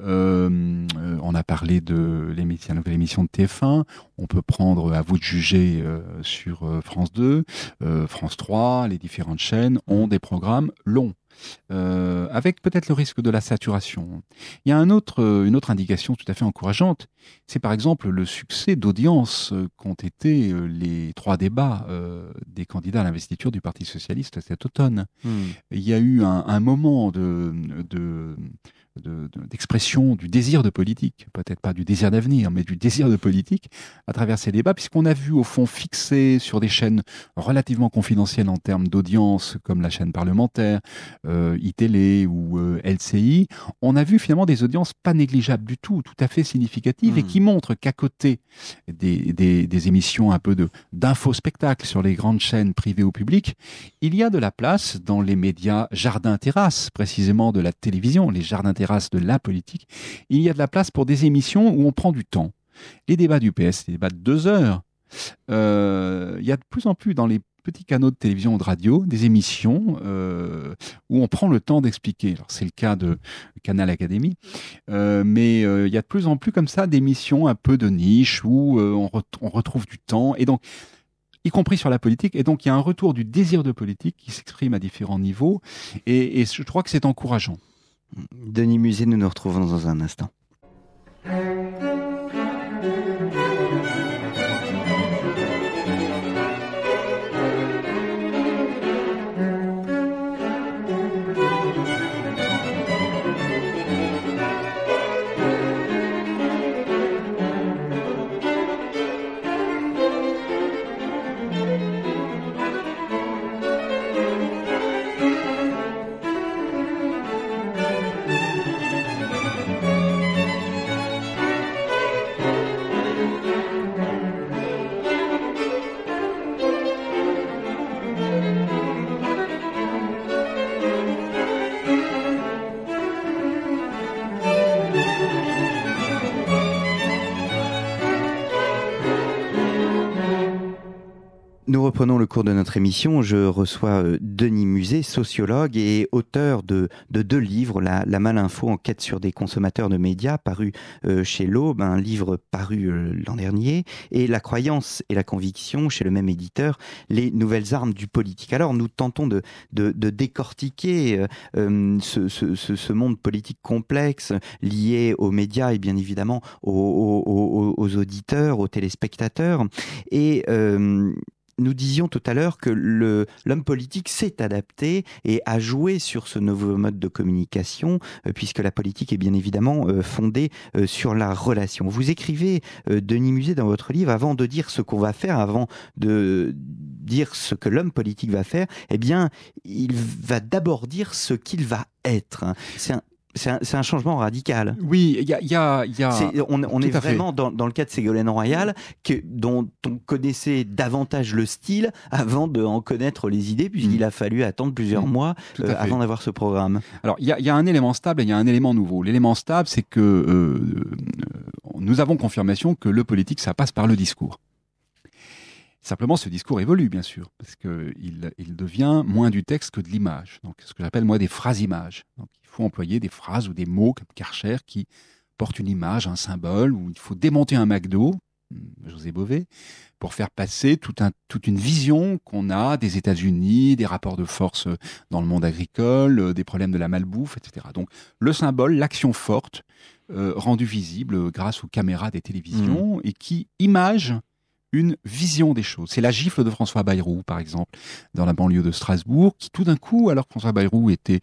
Euh, on a parlé de l'émission, la nouvelle émission de T F un. On peut prendre à vous de juger euh, sur euh, France deux, euh, France trois. Les différentes chaînes ont des programmes longs. Euh, avec peut-être le risque de la saturation. Il y a un autre, une autre indication tout à fait encourageante, c'est par exemple le succès d'audience qu'ont été les trois débats euh, des candidats à l'investiture du Parti socialiste cet automne. Mmh. Il y a eu un, un moment de, de De, de, d'expression du désir de politique, peut-être pas du désir d'avenir, mais du désir de politique à travers ces débats, puisqu'on a vu au fond fixé sur des chaînes relativement confidentielles en termes d'audience, comme la chaîne parlementaire, euh, iTélé ou euh, L C I, on a vu finalement des audiences pas négligeables du tout, tout à fait significatives, mmh. et qui montrent qu'à côté des, des, des émissions un peu de, d'info-spectacle sur les grandes chaînes privées ou publiques, il y a de la place dans les médias jardin-terrasse, précisément de la télévision, les jardins-terrasse de la politique, il y a de la place pour des émissions où on prend du temps. Les débats du P S, les débats de deux heures, euh, il y a de plus en plus dans les petits canaux de télévision ou de radio des émissions euh, où on prend le temps d'expliquer. Alors c'est le cas de Canal Académie, euh, mais euh, il y a de plus en plus comme ça d'émissions un peu de niche où euh, on, re- on retrouve du temps, et donc y compris sur la politique, et donc il y a un retour du désir de politique qui s'exprime à différents niveaux, et, et je crois que c'est encourageant. Denis Musée, nous nous retrouvons dans un instant. Nous reprenons le cours de notre émission. Je reçois Denis Musé, sociologue et auteur de, de deux livres, La, la Malinfo, enquête sur des consommateurs de médias, paru euh, chez l'Aube, un livre paru euh, l'an dernier, et La croyance et la conviction, chez le même éditeur, Les nouvelles armes du politique. Alors, nous tentons de, de, de décortiquer euh, ce, ce, ce, ce monde politique complexe lié aux médias et bien évidemment aux, aux, aux, aux auditeurs, aux téléspectateurs. Et euh, nous disions tout à l'heure que le, l'homme politique s'est adapté et a joué sur ce nouveau mode de communication, euh, puisque la politique est bien évidemment euh, fondée euh, sur la relation. Vous écrivez, euh, Denis Musé, dans votre livre, avant de dire ce qu'on va faire, avant de dire ce que l'homme politique va faire, eh bien, il va d'abord dire ce qu'il va être. C'est un C'est un, c'est un changement radical. Oui, il y a... Y a, y a... C'est, on on est vraiment dans, dans le cas de Ségolène Royal, que, dont on connaissait davantage le style avant d'en connaître les idées, puisqu'il mmh. a fallu attendre plusieurs mmh. mois euh, avant d'avoir ce programme. Alors, il y a, y a un élément stable et il y a un élément nouveau. L'élément stable, c'est que euh, nous avons confirmation que le politique, ça passe par le discours. Simplement, ce discours évolue, bien sûr, parce qu'il il devient moins du texte que de l'image. Donc, ce que j'appelle, moi, des phrases-images. Donc, il faut employer des phrases ou des mots comme Karcher qui portent une image, un symbole, où il faut démonter un McDo, José Bové, pour faire passer tout un, toute une vision qu'on a des États-Unis, des rapports de force dans le monde agricole, des problèmes de la malbouffe, et cetera. Donc, le symbole, l'action forte, euh, rendue visible grâce aux caméras des télévisions, mmh. et qui image une vision des choses. C'est la gifle de François Bayrou, par exemple, dans la banlieue de Strasbourg, qui tout d'un coup, alors que François Bayrou était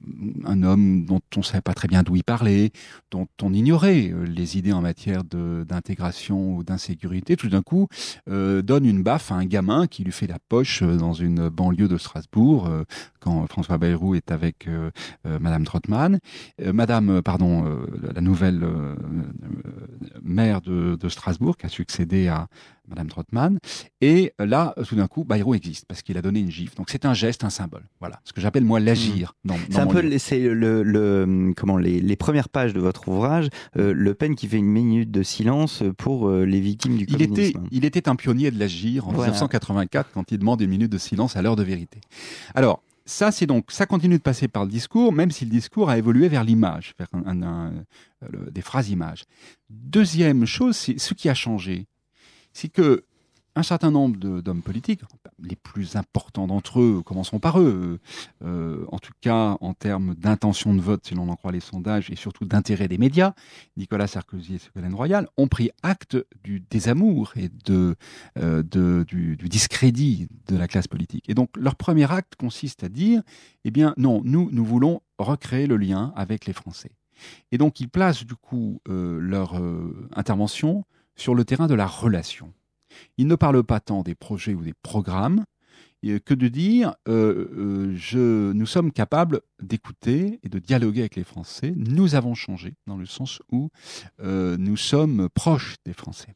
un homme dont on ne savait pas très bien d'où il parlait, dont on ignorait les idées en matière de, d'intégration ou d'insécurité, tout d'un coup, euh, donne une baffe à un gamin qui lui fait la poche dans une banlieue de Strasbourg, euh, quand François Bayrou est avec euh, euh, Madame Trottmann. Euh, Madame, pardon, euh, la nouvelle euh, maire de, de Strasbourg, qui a succédé à Madame Trottmann, et là, tout d'un coup, Bayrou existe, parce qu'il a donné une gifle. Donc c'est un geste, un symbole. Voilà, ce que j'appelle, moi, l'agir. Mmh. Dans, dans c'est un mon peu, livre. c'est le, le, comment, les, les premières pages de votre ouvrage, euh, Le Pen qui fait une minute de silence pour euh, les victimes du communisme. Il était, il était un pionnier de l'agir en voilà. dix-neuf cent quatre-vingt-quatre, quand il demande une minute de silence à l'heure de vérité. Alors, ça, c'est donc, ça continue de passer par le discours, même si le discours a évolué vers l'image, vers un, un, un, le, des phrases-images. Deuxième chose, c'est ce qui a changé. C'est que un certain nombre de, d'hommes politiques, les plus importants d'entre eux, commençons par eux, euh, en tout cas en termes d'intention de vote, si l'on en croit les sondages, et surtout d'intérêt des médias, Nicolas Sarkozy et Ségolène Royal, ont pris acte du désamour et de, euh, de, du, du discrédit de la classe politique. Et donc leur premier acte consiste à dire, eh bien non, nous, nous voulons recréer le lien avec les Français. Et donc ils placent du coup euh, leur euh, intervention sur le terrain de la relation. Il ne parle pas tant des projets ou des programmes que de dire euh, euh, je, nous sommes capables d'écouter et de dialoguer avec les Français. Nous avons changé dans le sens où euh, nous sommes proches des Français.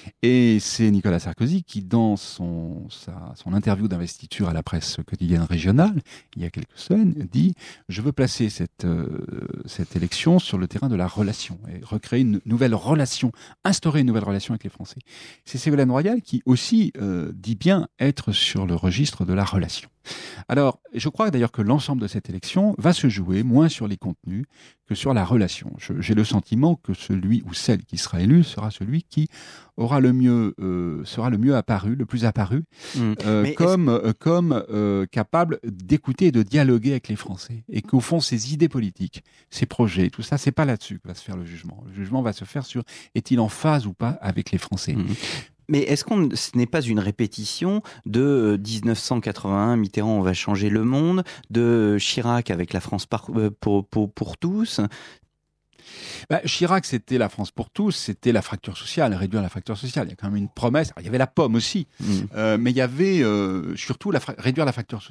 Et c'est Nicolas Sarkozy qui, dans son, sa, son interview d'investiture à la presse quotidienne régionale, il y a quelques semaines, dit « Je veux placer cette, euh, cette élection sur le terrain de la relation et recréer une nouvelle relation, instaurer une nouvelle relation avec les Français. » C'est Ségolène Royal qui aussi euh, dit bien être sur le registre de la relation. Alors, je crois d'ailleurs que l'ensemble de cette élection va se jouer moins sur les contenus que sur la relation. Je, j'ai le sentiment que celui ou celle qui sera élu sera celui qui aura le mieux, euh, sera le mieux apparu, le plus apparu, mmh. euh, comme, euh, comme euh, capable d'écouter et de dialoguer avec les Français. Et qu'au fond, ces idées politiques, ces projets, tout ça, c'est pas là-dessus que va se faire le jugement. Le jugement va se faire sur est-il en phase ou pas avec les Français. Mmh. Mais est-ce qu'on ce n'est pas une répétition de dix-neuf cent quatre-vingt-un, Mitterrand, on va changer le monde, de Chirac avec la France par, pour, pour, pour tous? Bah, Chirac, c'était la France pour tous, c'était la fracture sociale, réduire la fracture sociale. Il y a quand même une promesse. Alors, il y avait la pomme aussi, mmh. euh, mais il y avait euh, surtout la fra- réduire la fracture sociale.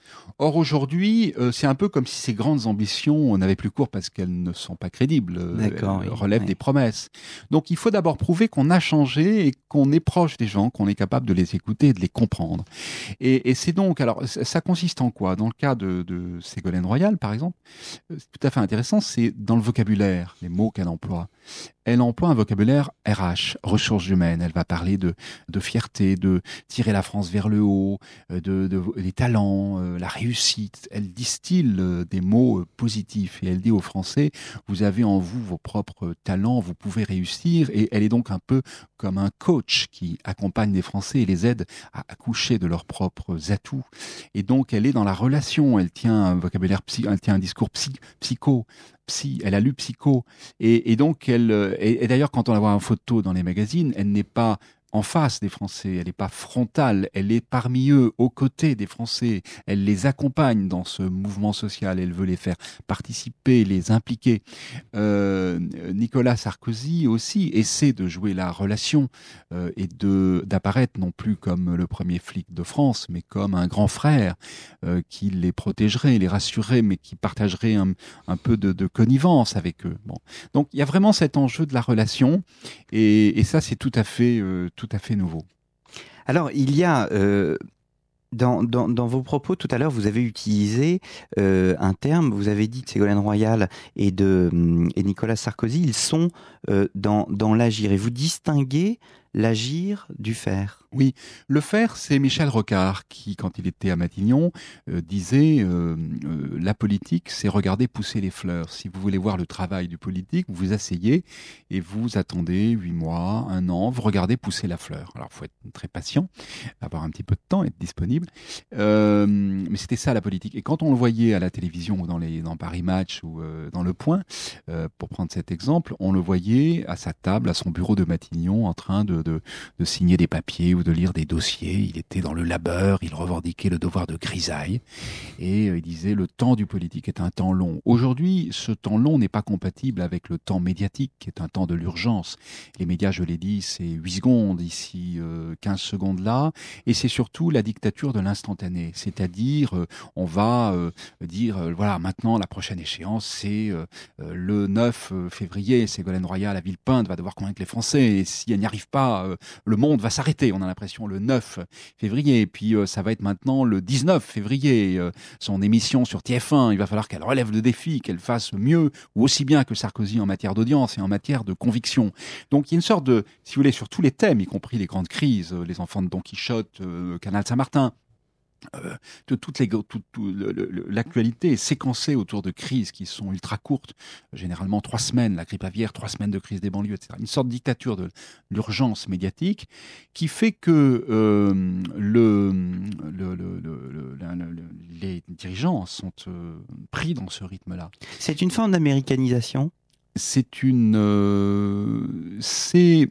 Or aujourd'hui, euh, c'est un peu comme si ces grandes ambitions n'avaient plus cours parce qu'elles ne sont pas crédibles, D'accord, elles oui, relèvent oui. des promesses. Donc il faut d'abord prouver qu'on a changé et qu'on est proche des gens, qu'on est capable de les écouter et de les comprendre. Et, et c'est donc, alors ça, ça consiste en quoi? Dans le cas de, de Ségolène Royal, par exemple, euh, c'est tout à fait intéressant, c'est dans le vocabulaire, les mots qu'elle emploie. Elle emploie un vocabulaire R H, ressources humaines. Elle va parler de, de fierté, de tirer la France vers le haut, de, de, des talents, euh, la réussite. Elle distille euh, des mots euh, positifs et elle dit aux Français, vous avez en vous vos propres talents, vous pouvez réussir. Et elle est donc un peu comme un coach qui accompagne les Français et les aide à accoucher de leurs propres atouts. Et donc elle est dans la relation, elle tient un vocabulaire, psy, elle tient un discours psy, psycho, psy, elle a lu Psycho. Et, et donc, elle, et, et d'ailleurs, quand on la voit en photo dans les magazines, elle n'est pas en face des Français, elle n'est pas frontale, elle est parmi eux, aux côtés des Français, elle les accompagne dans ce mouvement social, elle veut les faire participer, les impliquer. Euh, Nicolas Sarkozy aussi essaie de jouer la relation euh, et de d'apparaître non plus comme le premier flic de France, mais comme un grand frère euh, qui les protégerait, les rassurerait, mais qui partagerait un, un peu de, de connivence avec eux. Bon. Donc il y a vraiment cet enjeu de la relation, et, et ça c'est tout à fait euh, tout à fait nouveau. Alors, il y a, euh, dans, dans, dans vos propos tout à l'heure, vous avez utilisé euh, un terme, vous avez dit de Ségolène Royal et de et Nicolas Sarkozy, ils sont euh, dans, dans l'agir, et vous distinguez l'agir du faire. Oui, le faire, c'est Michel Rocard qui, quand il était à Matignon, euh, disait euh, euh, la politique, c'est regarder pousser les fleurs. Si vous voulez voir le travail du politique, vous vous asseyez et vous attendez huit mois, un an, vous regardez pousser la fleur. Alors, il faut être très patient, avoir un petit peu de temps, être disponible. Euh, mais c'était ça la politique. Et quand on le voyait à la télévision ou dans, les, dans Paris Match ou euh, dans Le Point, euh, pour prendre cet exemple, on le voyait à sa table, à son bureau de Matignon, en train de, de, de signer des papiers ou de lire des dossiers. Il était dans le labeur, il revendiquait le devoir de grisaille et euh, il disait le temps du politique est un temps long. Aujourd'hui, ce temps long n'est pas compatible avec le temps médiatique qui est un temps de l'urgence. Les médias, je l'ai dit, c'est huit secondes ici, euh, quinze secondes là, et c'est surtout la dictature de l'instantané, c'est-à-dire euh, on va euh, dire euh, voilà, maintenant la prochaine échéance c'est euh, euh, le neuf février, Ségolène Royal à Villepinte va devoir convaincre les Français, et si elle n'y arrive pas, euh, le monde va s'arrêter. On a l'impression le neuf février, et puis euh, ça va être maintenant le dix-neuf février, euh, son émission sur T F un, il va falloir qu'elle relève le défi, qu'elle fasse mieux ou aussi bien que Sarkozy en matière d'audience et en matière de conviction. Donc il y a une sorte de, si vous voulez, sur tous les thèmes, y compris les grandes crises, euh, les enfants de Don Quichotte, euh, Canal Saint-Martin, Euh, de toutes les, tout, tout, le, le, l'actualité est séquencée autour de crises qui sont ultra courtes, généralement trois semaines, la grippe aviaire, trois semaines de crise des banlieues, et cetera. Une sorte de dictature de l'urgence médiatique qui fait que euh, le, le, le, le, le, le, les dirigeants sont euh, pris dans ce rythme-là. C'est une forme d'américanisation ? C'est une, euh, c'est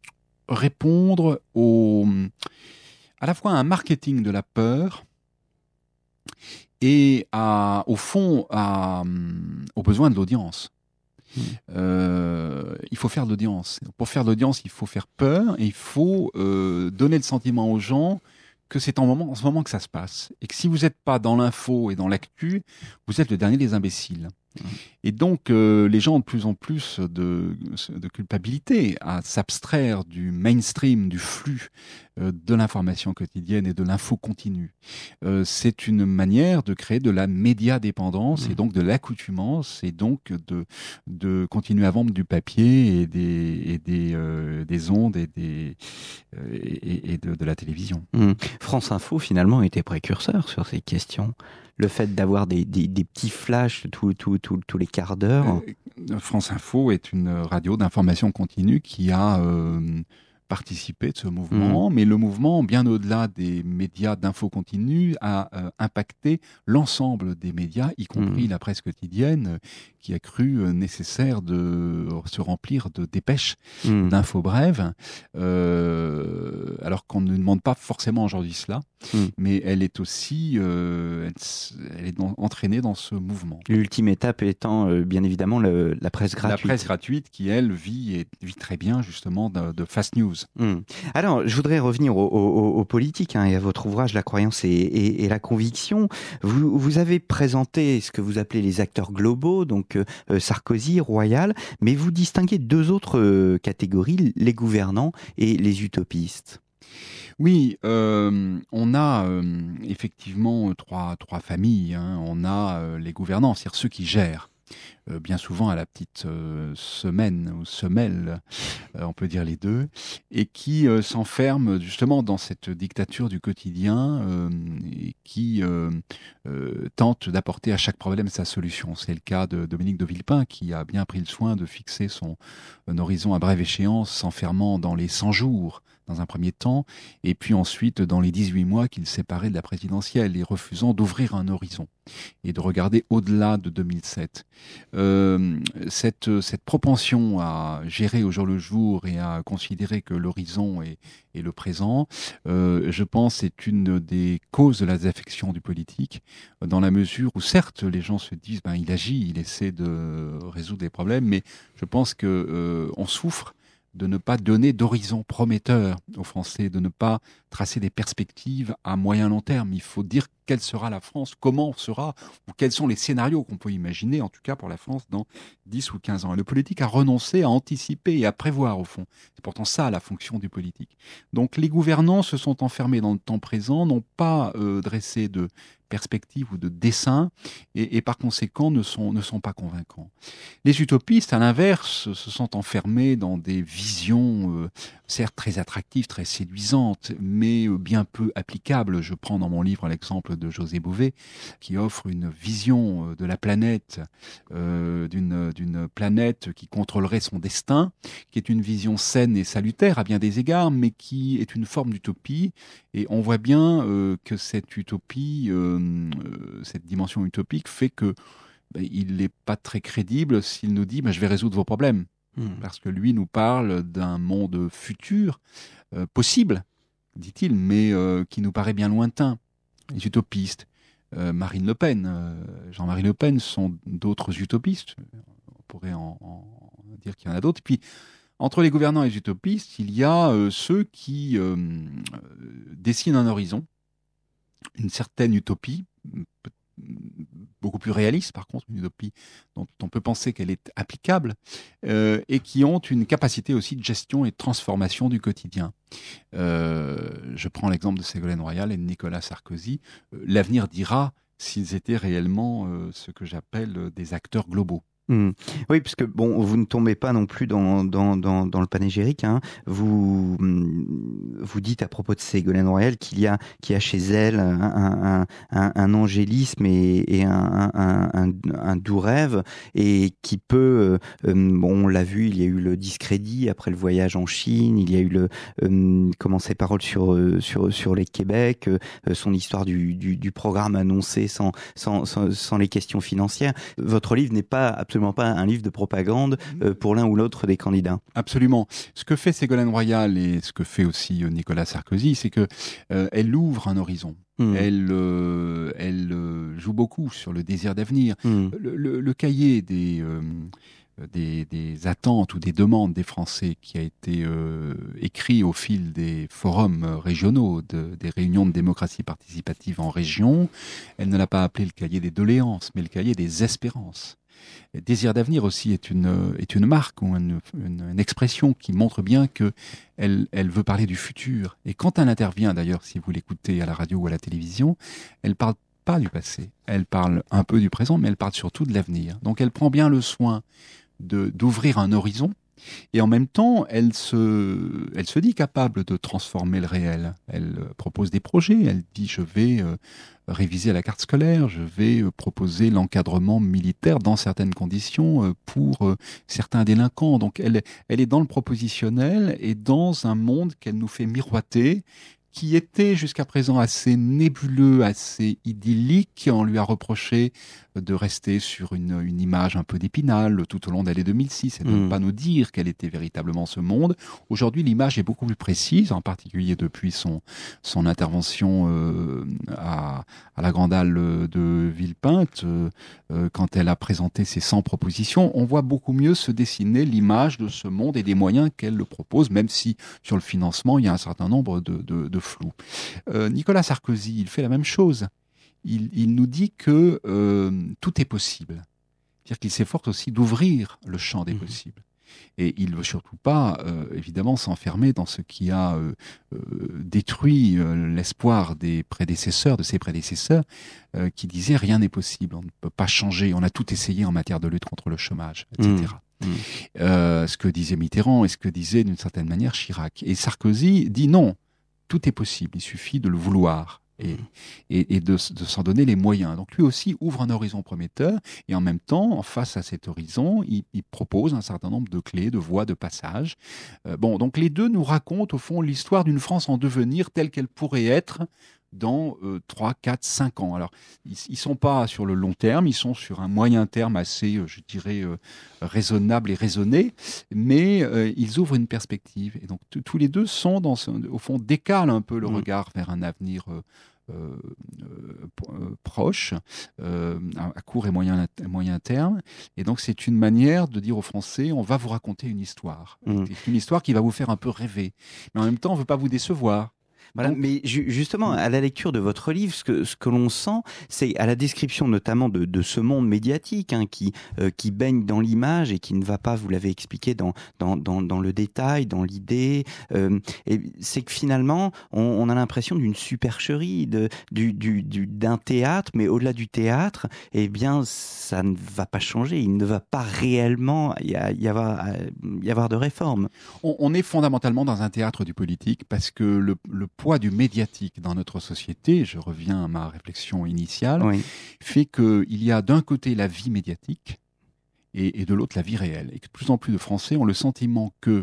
répondre au à la fois à un marketing de la peur et à, au fond à, aux besoins de l'audience. Mmh. Euh, il faut faire de l'audience. Pour faire de l'audience, il faut faire peur et il faut euh, donner le sentiment aux gens que c'est en, moment, en ce moment que ça se passe. Et que si vous n'êtes pas dans l'info et dans l'actu, vous êtes le dernier des imbéciles. Et donc, euh, les gens ont de plus en plus de, de culpabilité à s'abstraire du mainstream, du flux euh, de l'information quotidienne et de l'info continue. Euh, c'est une manière de créer de la médiadépendance mmh. et donc de l'accoutumance et donc de, de continuer à vendre du papier et des, et des, euh, des ondes et, des, euh, et, et de, de la télévision. Mmh. France Info, finalement, était précurseur sur ces questions. Le fait d'avoir des, des, des petits flashs tous tout, tout, tout les quarts d'heure. Euh, France Info est une radio d'information continue qui a euh, participé de ce mouvement, mmh. mais le mouvement, bien au-delà des médias d'info continue, a euh, impacté l'ensemble des médias, y compris mmh. la presse quotidienne, qui a cru euh, nécessaire de se remplir de dépêches, mmh. d'infos brèves, euh, alors qu'on ne demande pas forcément aujourd'hui cela. Mmh. mais elle est aussi euh, elle, elle est dans, entraînée dans ce mouvement. L'ultime étape étant euh, bien évidemment le, la presse gratuite. La presse gratuite qui, elle, vit, et vit très bien justement de, de fast news. Mmh. Alors, je voudrais revenir aux au, au, au politiques hein, et à votre ouvrage « La croyance et, et, et la conviction ». Vous, vous avez présenté ce que vous appelez les acteurs globaux, donc euh, Sarkozy, Royal, mais vous distinguez deux autres euh, catégories, les gouvernants et les utopistes. Oui, euh, on a euh, effectivement trois, trois familles. Hein. On a euh, les gouvernants, c'est-à-dire ceux qui gèrent. Euh, bien souvent à la petite euh, semaine ou semelle, euh, on peut dire les deux, et qui euh, s'enferment justement dans cette dictature du quotidien euh, et qui euh, euh, tente d'apporter à chaque problème sa solution. C'est le cas de Dominique de Villepin qui a bien pris le soin de fixer son un horizon à brève échéance, s'enfermant dans les cent jours dans un premier temps, et puis ensuite dans les dix-huit mois qu'il séparait de la présidentielle et refusant d'ouvrir un horizon et de regarder au-delà de deux mille sept. Euh, cette, cette propension à gérer au jour le jour et à considérer que l'horizon est, est le présent, euh, je pense est une des causes de la désaffection du politique, dans la mesure où certes les gens se disent ben, il agit, il essaie de résoudre des problèmes, mais je pense que euh, on souffre de ne pas donner d'horizon prometteur aux Français, de ne pas tracer des perspectives à moyen long terme. Il faut dire quelle sera la France, comment sera, ou quels sont les scénarios qu'on peut imaginer, en tout cas pour la France, dans dix ou quinze ans. Et le politique a renoncé à anticiper et à prévoir, au fond. C'est pourtant ça, la fonction du politique. Donc les gouvernants se sont enfermés dans le temps présent, n'ont pas euh, dressé de perspectives ou de dessins, et, et par conséquent ne sont, ne sont pas convaincants. Les utopistes, à l'inverse, se sont enfermés dans des visions, euh, certes très attractives, très séduisantes, mais euh, bien peu applicables. Je prends dans mon livre l'exemple de José Bové, qui offre une vision de la planète, euh, d'une, d'une planète qui contrôlerait son destin, qui est une vision saine et salutaire à bien des égards, mais qui est une forme d'utopie. Et on voit bien euh, que cette utopie, euh, euh, cette dimension utopique fait que ben, il n'est pas très crédible s'il nous dit ben, « je vais résoudre vos problèmes mmh. ». Parce que lui nous parle d'un monde futur, euh, possible, dit-il, mais euh, qui nous paraît bien lointain. Les utopistes, euh, Marine Le Pen, euh, Jean-Marie Le Pen sont d'autres utopistes. On pourrait en, en dire qu'il y en a d'autres. Et puis, entre les gouvernants et les utopistes, il y a euh, ceux qui euh, dessinent un horizon, une certaine utopie, beaucoup plus réaliste par contre, une utopie dont on peut penser qu'elle est applicable, euh, et qui ont une capacité aussi de gestion et de transformation du quotidien. Euh, je prends l'exemple de Ségolène Royal et de Nicolas Sarkozy. Euh, l'avenir dira s'ils étaient réellement euh, ce que j'appelle euh, des acteurs globaux. Mmh. Oui, parce que bon, vous ne tombez pas non plus dans dans dans, dans le panégyrique. Hein. Vous vous dites à propos de Ségolène Royal qu'il y a qu'il y a chez elle un un, un, un angélisme et, et un, un, un, un doux rêve et qui peut. Euh, bon, on l'a vu, il y a eu le discrédit après le voyage en Chine. Il y a eu le euh, comment ses paroles sur sur sur les Québec, euh, son histoire du, du du programme annoncé sans sans sans, sans les questions financières. Votre livre n'est pas absolument pas un livre de propagande euh, pour l'un ou l'autre des candidats. Absolument. Ce que fait Ségolène Royal et ce que fait aussi Nicolas Sarkozy, c'est que euh, elle ouvre un horizon. Mmh. Elle, euh, elle euh, joue beaucoup sur le désir d'avenir. Mmh. Le, le, le cahier des, euh, des, des attentes ou des demandes des Français qui a été euh, écrit au fil des forums régionaux, de, des réunions de démocratie participative en région, elle ne l'a pas appelé le cahier des doléances, mais le cahier des espérances. Désir d'avenir aussi est une, est une marque ou une, une, une expression qui montre bien qu'elle elle veut parler du futur. Et quand elle intervient, d'ailleurs, si vous l'écoutez à la radio ou à la télévision, elle ne parle pas du passé. Elle parle un peu du présent, mais elle parle surtout de l'avenir. Donc elle prend bien le soin de, d'ouvrir un horizon. Et en même temps, elle se, elle se dit capable de transformer le réel. Elle propose des projets. Elle dit, je vais euh, réviser la carte scolaire, je vais euh, proposer l'encadrement militaire dans certaines conditions euh, pour euh, certains délinquants. Donc elle, elle est dans le propositionnel et dans un monde qu'elle nous fait miroiter, qui était jusqu'à présent assez nébuleux, assez idyllique. On lui a reproché de rester sur une, une image un peu d'Épinal tout au long de l'année deux mille six et de mmh. ne pas nous dire quel était véritablement ce monde. Aujourd'hui, l'image est beaucoup plus précise, en particulier depuis son, son intervention euh, à, à la Grande Halle de Villepinte, euh, euh, quand elle a présenté ses cent propositions. On voit beaucoup mieux se dessiner l'image de ce monde et des moyens qu'elle le propose, même si sur le financement, il y a un certain nombre de, de, de flous. Euh, Nicolas Sarkozy, il fait la même chose. Il, il nous dit que euh, tout est possible. C'est-à-dire qu'il s'efforce aussi d'ouvrir le champ des mmh. possibles. Et il ne veut surtout pas, euh, évidemment, s'enfermer dans ce qui a euh, euh, détruit euh, l'espoir des prédécesseurs, de ses prédécesseurs, euh, qui disaient rien n'est possible, on ne peut pas changer, on a tout essayé en matière de lutte contre le chômage, et cetera. Mmh. Mmh. Euh, ce que disait Mitterrand et ce que disait d'une certaine manière Chirac. Et Sarkozy dit non, tout est possible, il suffit de le vouloir. Et, et, et de, de s'en donner les moyens. Donc lui aussi ouvre un horizon prometteur et en même temps, face à cet horizon, il, il propose un certain nombre de clés, de voies, de passages. Euh, bon, donc les deux nous racontent au fond l'histoire d'une France en devenir telle qu'elle pourrait être dans euh, trois, quatre, cinq ans. Alors, ils ne sont pas sur le long terme, ils sont sur un moyen terme assez, euh, je dirais, euh, raisonnable et raisonné, mais euh, ils ouvrent une perspective. Et donc, tous les deux sont, dans ce, au fond, décalent un peu le mmh. regard vers un avenir euh, euh, euh, proche, euh, à court et moyen, moyen terme. Et donc, c'est une manière de dire aux Français, on va vous raconter une histoire. Mmh. C'est une histoire qui va vous faire un peu rêver. Mais en même temps, on ne veut pas vous décevoir. Voilà, donc, mais ju- justement, à la lecture de votre livre, ce que, ce que l'on sent, c'est à la description notamment de, de ce monde médiatique hein, qui, euh, qui baigne dans l'image et qui ne va pas, vous l'avez expliqué, dans, dans, dans, dans le détail, dans l'idée. Euh, et c'est que finalement, on, on a l'impression d'une supercherie, de, du, du, du, d'un théâtre, mais au-delà du théâtre, eh bien, ça ne va pas changer. Il ne va pas réellement y, a, y, avoir, y avoir de réforme. On, on est fondamentalement dans un théâtre du politique parce que le, le poids du médiatique dans notre société, je reviens à ma réflexion initiale, oui. fait qu'il y a d'un côté la vie médiatique et, et de l'autre la vie réelle. Et que de plus en plus de Français ont le sentiment que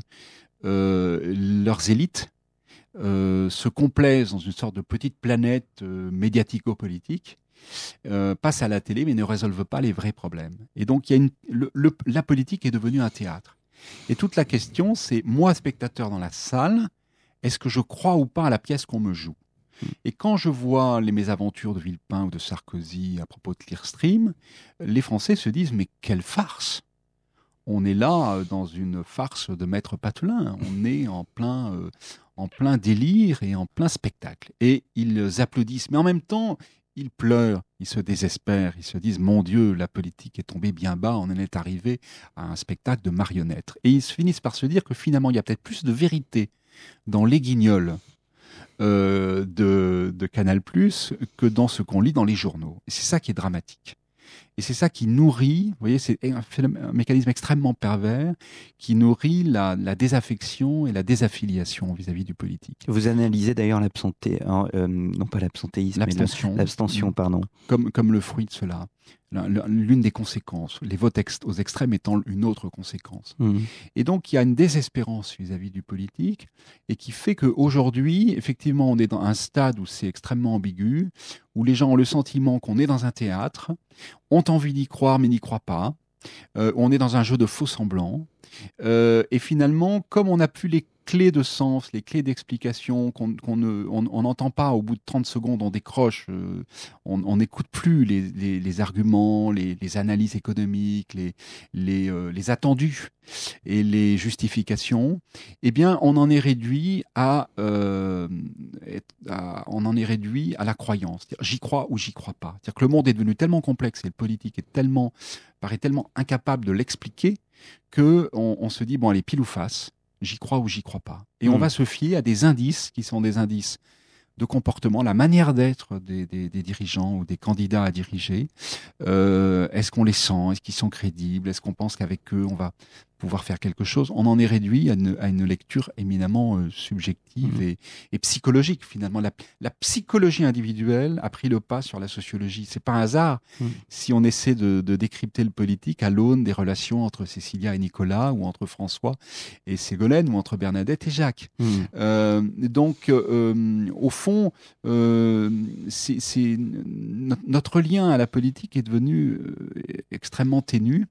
euh, leurs élites euh, se complaisent dans une sorte de petite planète euh, médiatico-politique, euh, passent à la télé mais ne résolvent pas les vrais problèmes. Et donc il y a une, le, le, la politique est devenue un théâtre. Et toute la question, c'est moi, spectateur dans la salle, est-ce que je crois ou pas à la pièce qu'on me joue ? Et quand je vois les mésaventures de Villepin ou de Sarkozy à propos de Clearstream, les Français se disent « mais quelle farce !» On est là dans une farce de Maître Patelin, on est en plein, euh, en plein délire et en plein spectacle. Et ils applaudissent, mais en même temps, ils pleurent, ils se désespèrent, ils se disent « mon Dieu, la politique est tombée bien bas, on en est arrivé à un spectacle de marionnettes ». Et ils finissent par se dire que finalement, il y a peut-être plus de vérité dans les guignols euh, de, de Canal+, que dans ce qu'on lit dans les journaux. Et c'est ça qui est dramatique. Et c'est ça qui nourrit, vous voyez, c'est un, un mécanisme extrêmement pervers qui nourrit la, la désaffection et la désaffiliation vis-à-vis du politique. Vous analysez d'ailleurs l'absenté, euh, non pas l'absentéisme, l'abstention, mais l'abstention, pardon. Comme, comme le fruit de cela. L'une des conséquences, les votes ex- aux extrêmes étant une autre conséquence. Mmh. Et donc, il y a une désespérance vis-à-vis du politique et qui fait qu'aujourd'hui, effectivement, on est dans un stade où c'est extrêmement ambigu, où les gens ont le sentiment qu'on est dans un théâtre, ont envie d'y croire mais n'y croient pas, euh, on est dans un jeu de faux semblants, euh, et finalement, comme on n'a plus les clés de sens, les clés d'explication qu'on qu'on ne, on n'entend pas au bout de trente secondes, on décroche, euh, on n'écoute plus les, les, les arguments, les, les analyses économiques, les, les, euh, les attendus et les justifications, eh bien, on en est réduit à, euh, à on en est réduit à la croyance. J'y crois ou j'y crois pas. C'est-à-dire que le monde est devenu tellement complexe et le politique est tellement, paraît tellement incapable de l'expliquer que on, on se dit bon allez pile ou face. J'y crois ou j'y crois pas. Et mmh. on va se fier à des indices qui sont des indices de comportement, la manière d'être des, des, des dirigeants ou des candidats à diriger. Euh, est-ce qu'on les sent ? Est-ce qu'ils sont crédibles ? Est-ce qu'on pense qu'avec eux, on va pouvoir faire quelque chose. On en est réduit à une, à une lecture éminemment euh, subjective mmh. et, et psychologique finalement. La, la psychologie individuelle a pris le pas sur la sociologie. C'est pas un hasard mmh. si on essaie de, de décrypter le politique à l'aune des relations entre Cécilia et Nicolas, ou entre François et Ségolène, ou entre Bernadette et Jacques. Mmh. Euh, donc, euh, au fond, euh, c'est, c'est notre lien à la politique est devenu extrêmement ténu.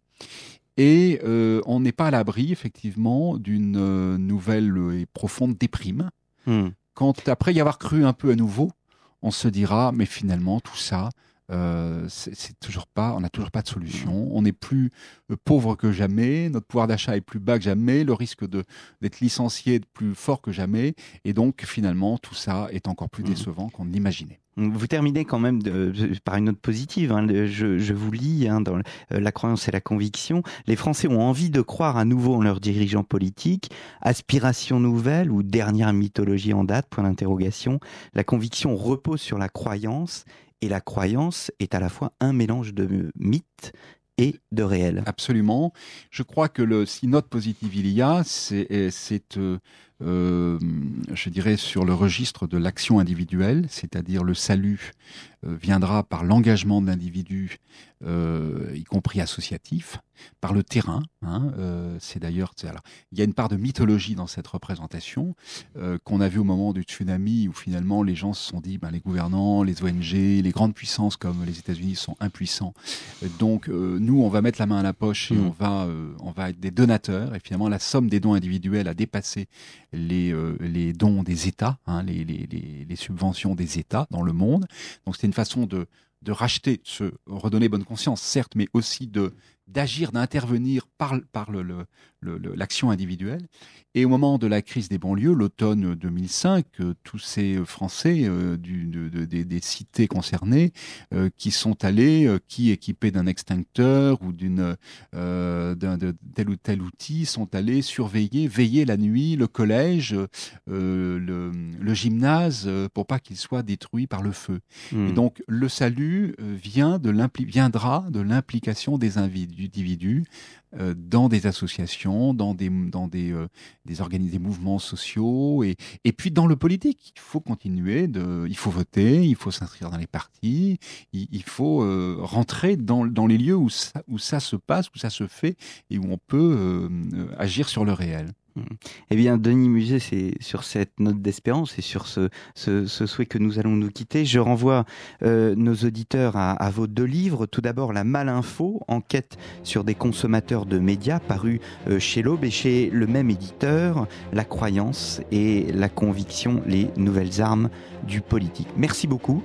Et euh, on n'est pas à l'abri, effectivement, d'une euh, nouvelle et profonde déprime. Mmh. Quand, après y avoir cru un peu à nouveau, on se dira, mais finalement, tout ça, euh, c'est, c'est toujours pas, on n'a toujours pas de solution. On est plus euh, pauvre que jamais, notre pouvoir d'achat est plus bas que jamais, le risque de, d'être licencié est plus fort que jamais. Et donc, finalement, tout ça est encore plus décevant mmh. qu'on ne l'imaginait. Vous terminez quand même de, de, par une note positive. Hein. Le, je, je vous lis hein, dans euh, La croyance et la conviction. Les Français ont envie de croire à nouveau en leurs dirigeants politiques. Aspiration nouvelle ou dernière mythologie en date, point d'interrogation. La conviction repose sur la croyance et la croyance est à la fois un mélange de mythes et de réel. Absolument. Je crois que le, si note positive il y a, c'est, c'est euh, euh, je dirais, sur le registre de l'action individuelle, c'est-à-dire le salut euh, viendra par l'engagement de l'individu, euh, y compris associatif, par le terrain. Hein, euh, c'est d'ailleurs, c'est, alors, il y a une part de mythologie dans cette représentation euh, qu'on a vu au moment du tsunami, où finalement les gens se sont dit, ben, les gouvernants, les O N G, les grandes puissances comme les États-Unis sont impuissants. Donc euh, nous, on va mettre la main à la poche et mmh. on va, euh, on va être des donateurs. Et finalement, la somme des dons individuels a dépassé les, euh, les dons des États, hein, les, les, les, les subventions des États dans le monde. Donc c'était une façon de, de racheter, de se redonner bonne conscience, certes, mais aussi de d'agir, d'intervenir par, par le, le, le, l'action individuelle. Et au moment de la crise des banlieues, l'automne deux mille cinq, euh, tous ces Français euh, du, de, de, des, des cités concernées euh, qui sont allés, euh, qui équipés d'un extincteur ou d'une, euh, d'un de tel ou tel outil, sont allés surveiller, veiller la nuit le collège, euh, le, le gymnase, euh, pour pas qu'il soit détruit par le feu. Mmh. Et donc le salut euh, vient de l'impli- viendra de l'implication des individus individus euh, dans des associations, dans des dans des euh, des organismes, des mouvements sociaux et et puis dans le politique. Il faut continuer de, il faut voter, il faut s'inscrire dans les partis, il, il faut euh, rentrer dans dans les lieux où ça où ça se passe, où ça se fait et où on peut euh, agir sur le réel. Eh bien, Denis Musé, c'est sur cette note d'espérance et sur ce, ce, ce souhait que nous allons nous quitter. Je renvoie euh, nos auditeurs à, à vos deux livres. Tout d'abord, La Malinfo, enquête sur des consommateurs de médias, paru euh, chez l'Aube et chez le même éditeur, La croyance et la conviction, les nouvelles armes du politique. Merci beaucoup.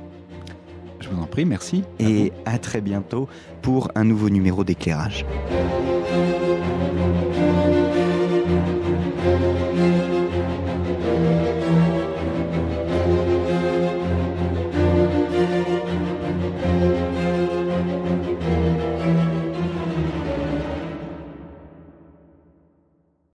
Je vous en prie, merci. Et à, à très bientôt pour un nouveau numéro d'Éclairage.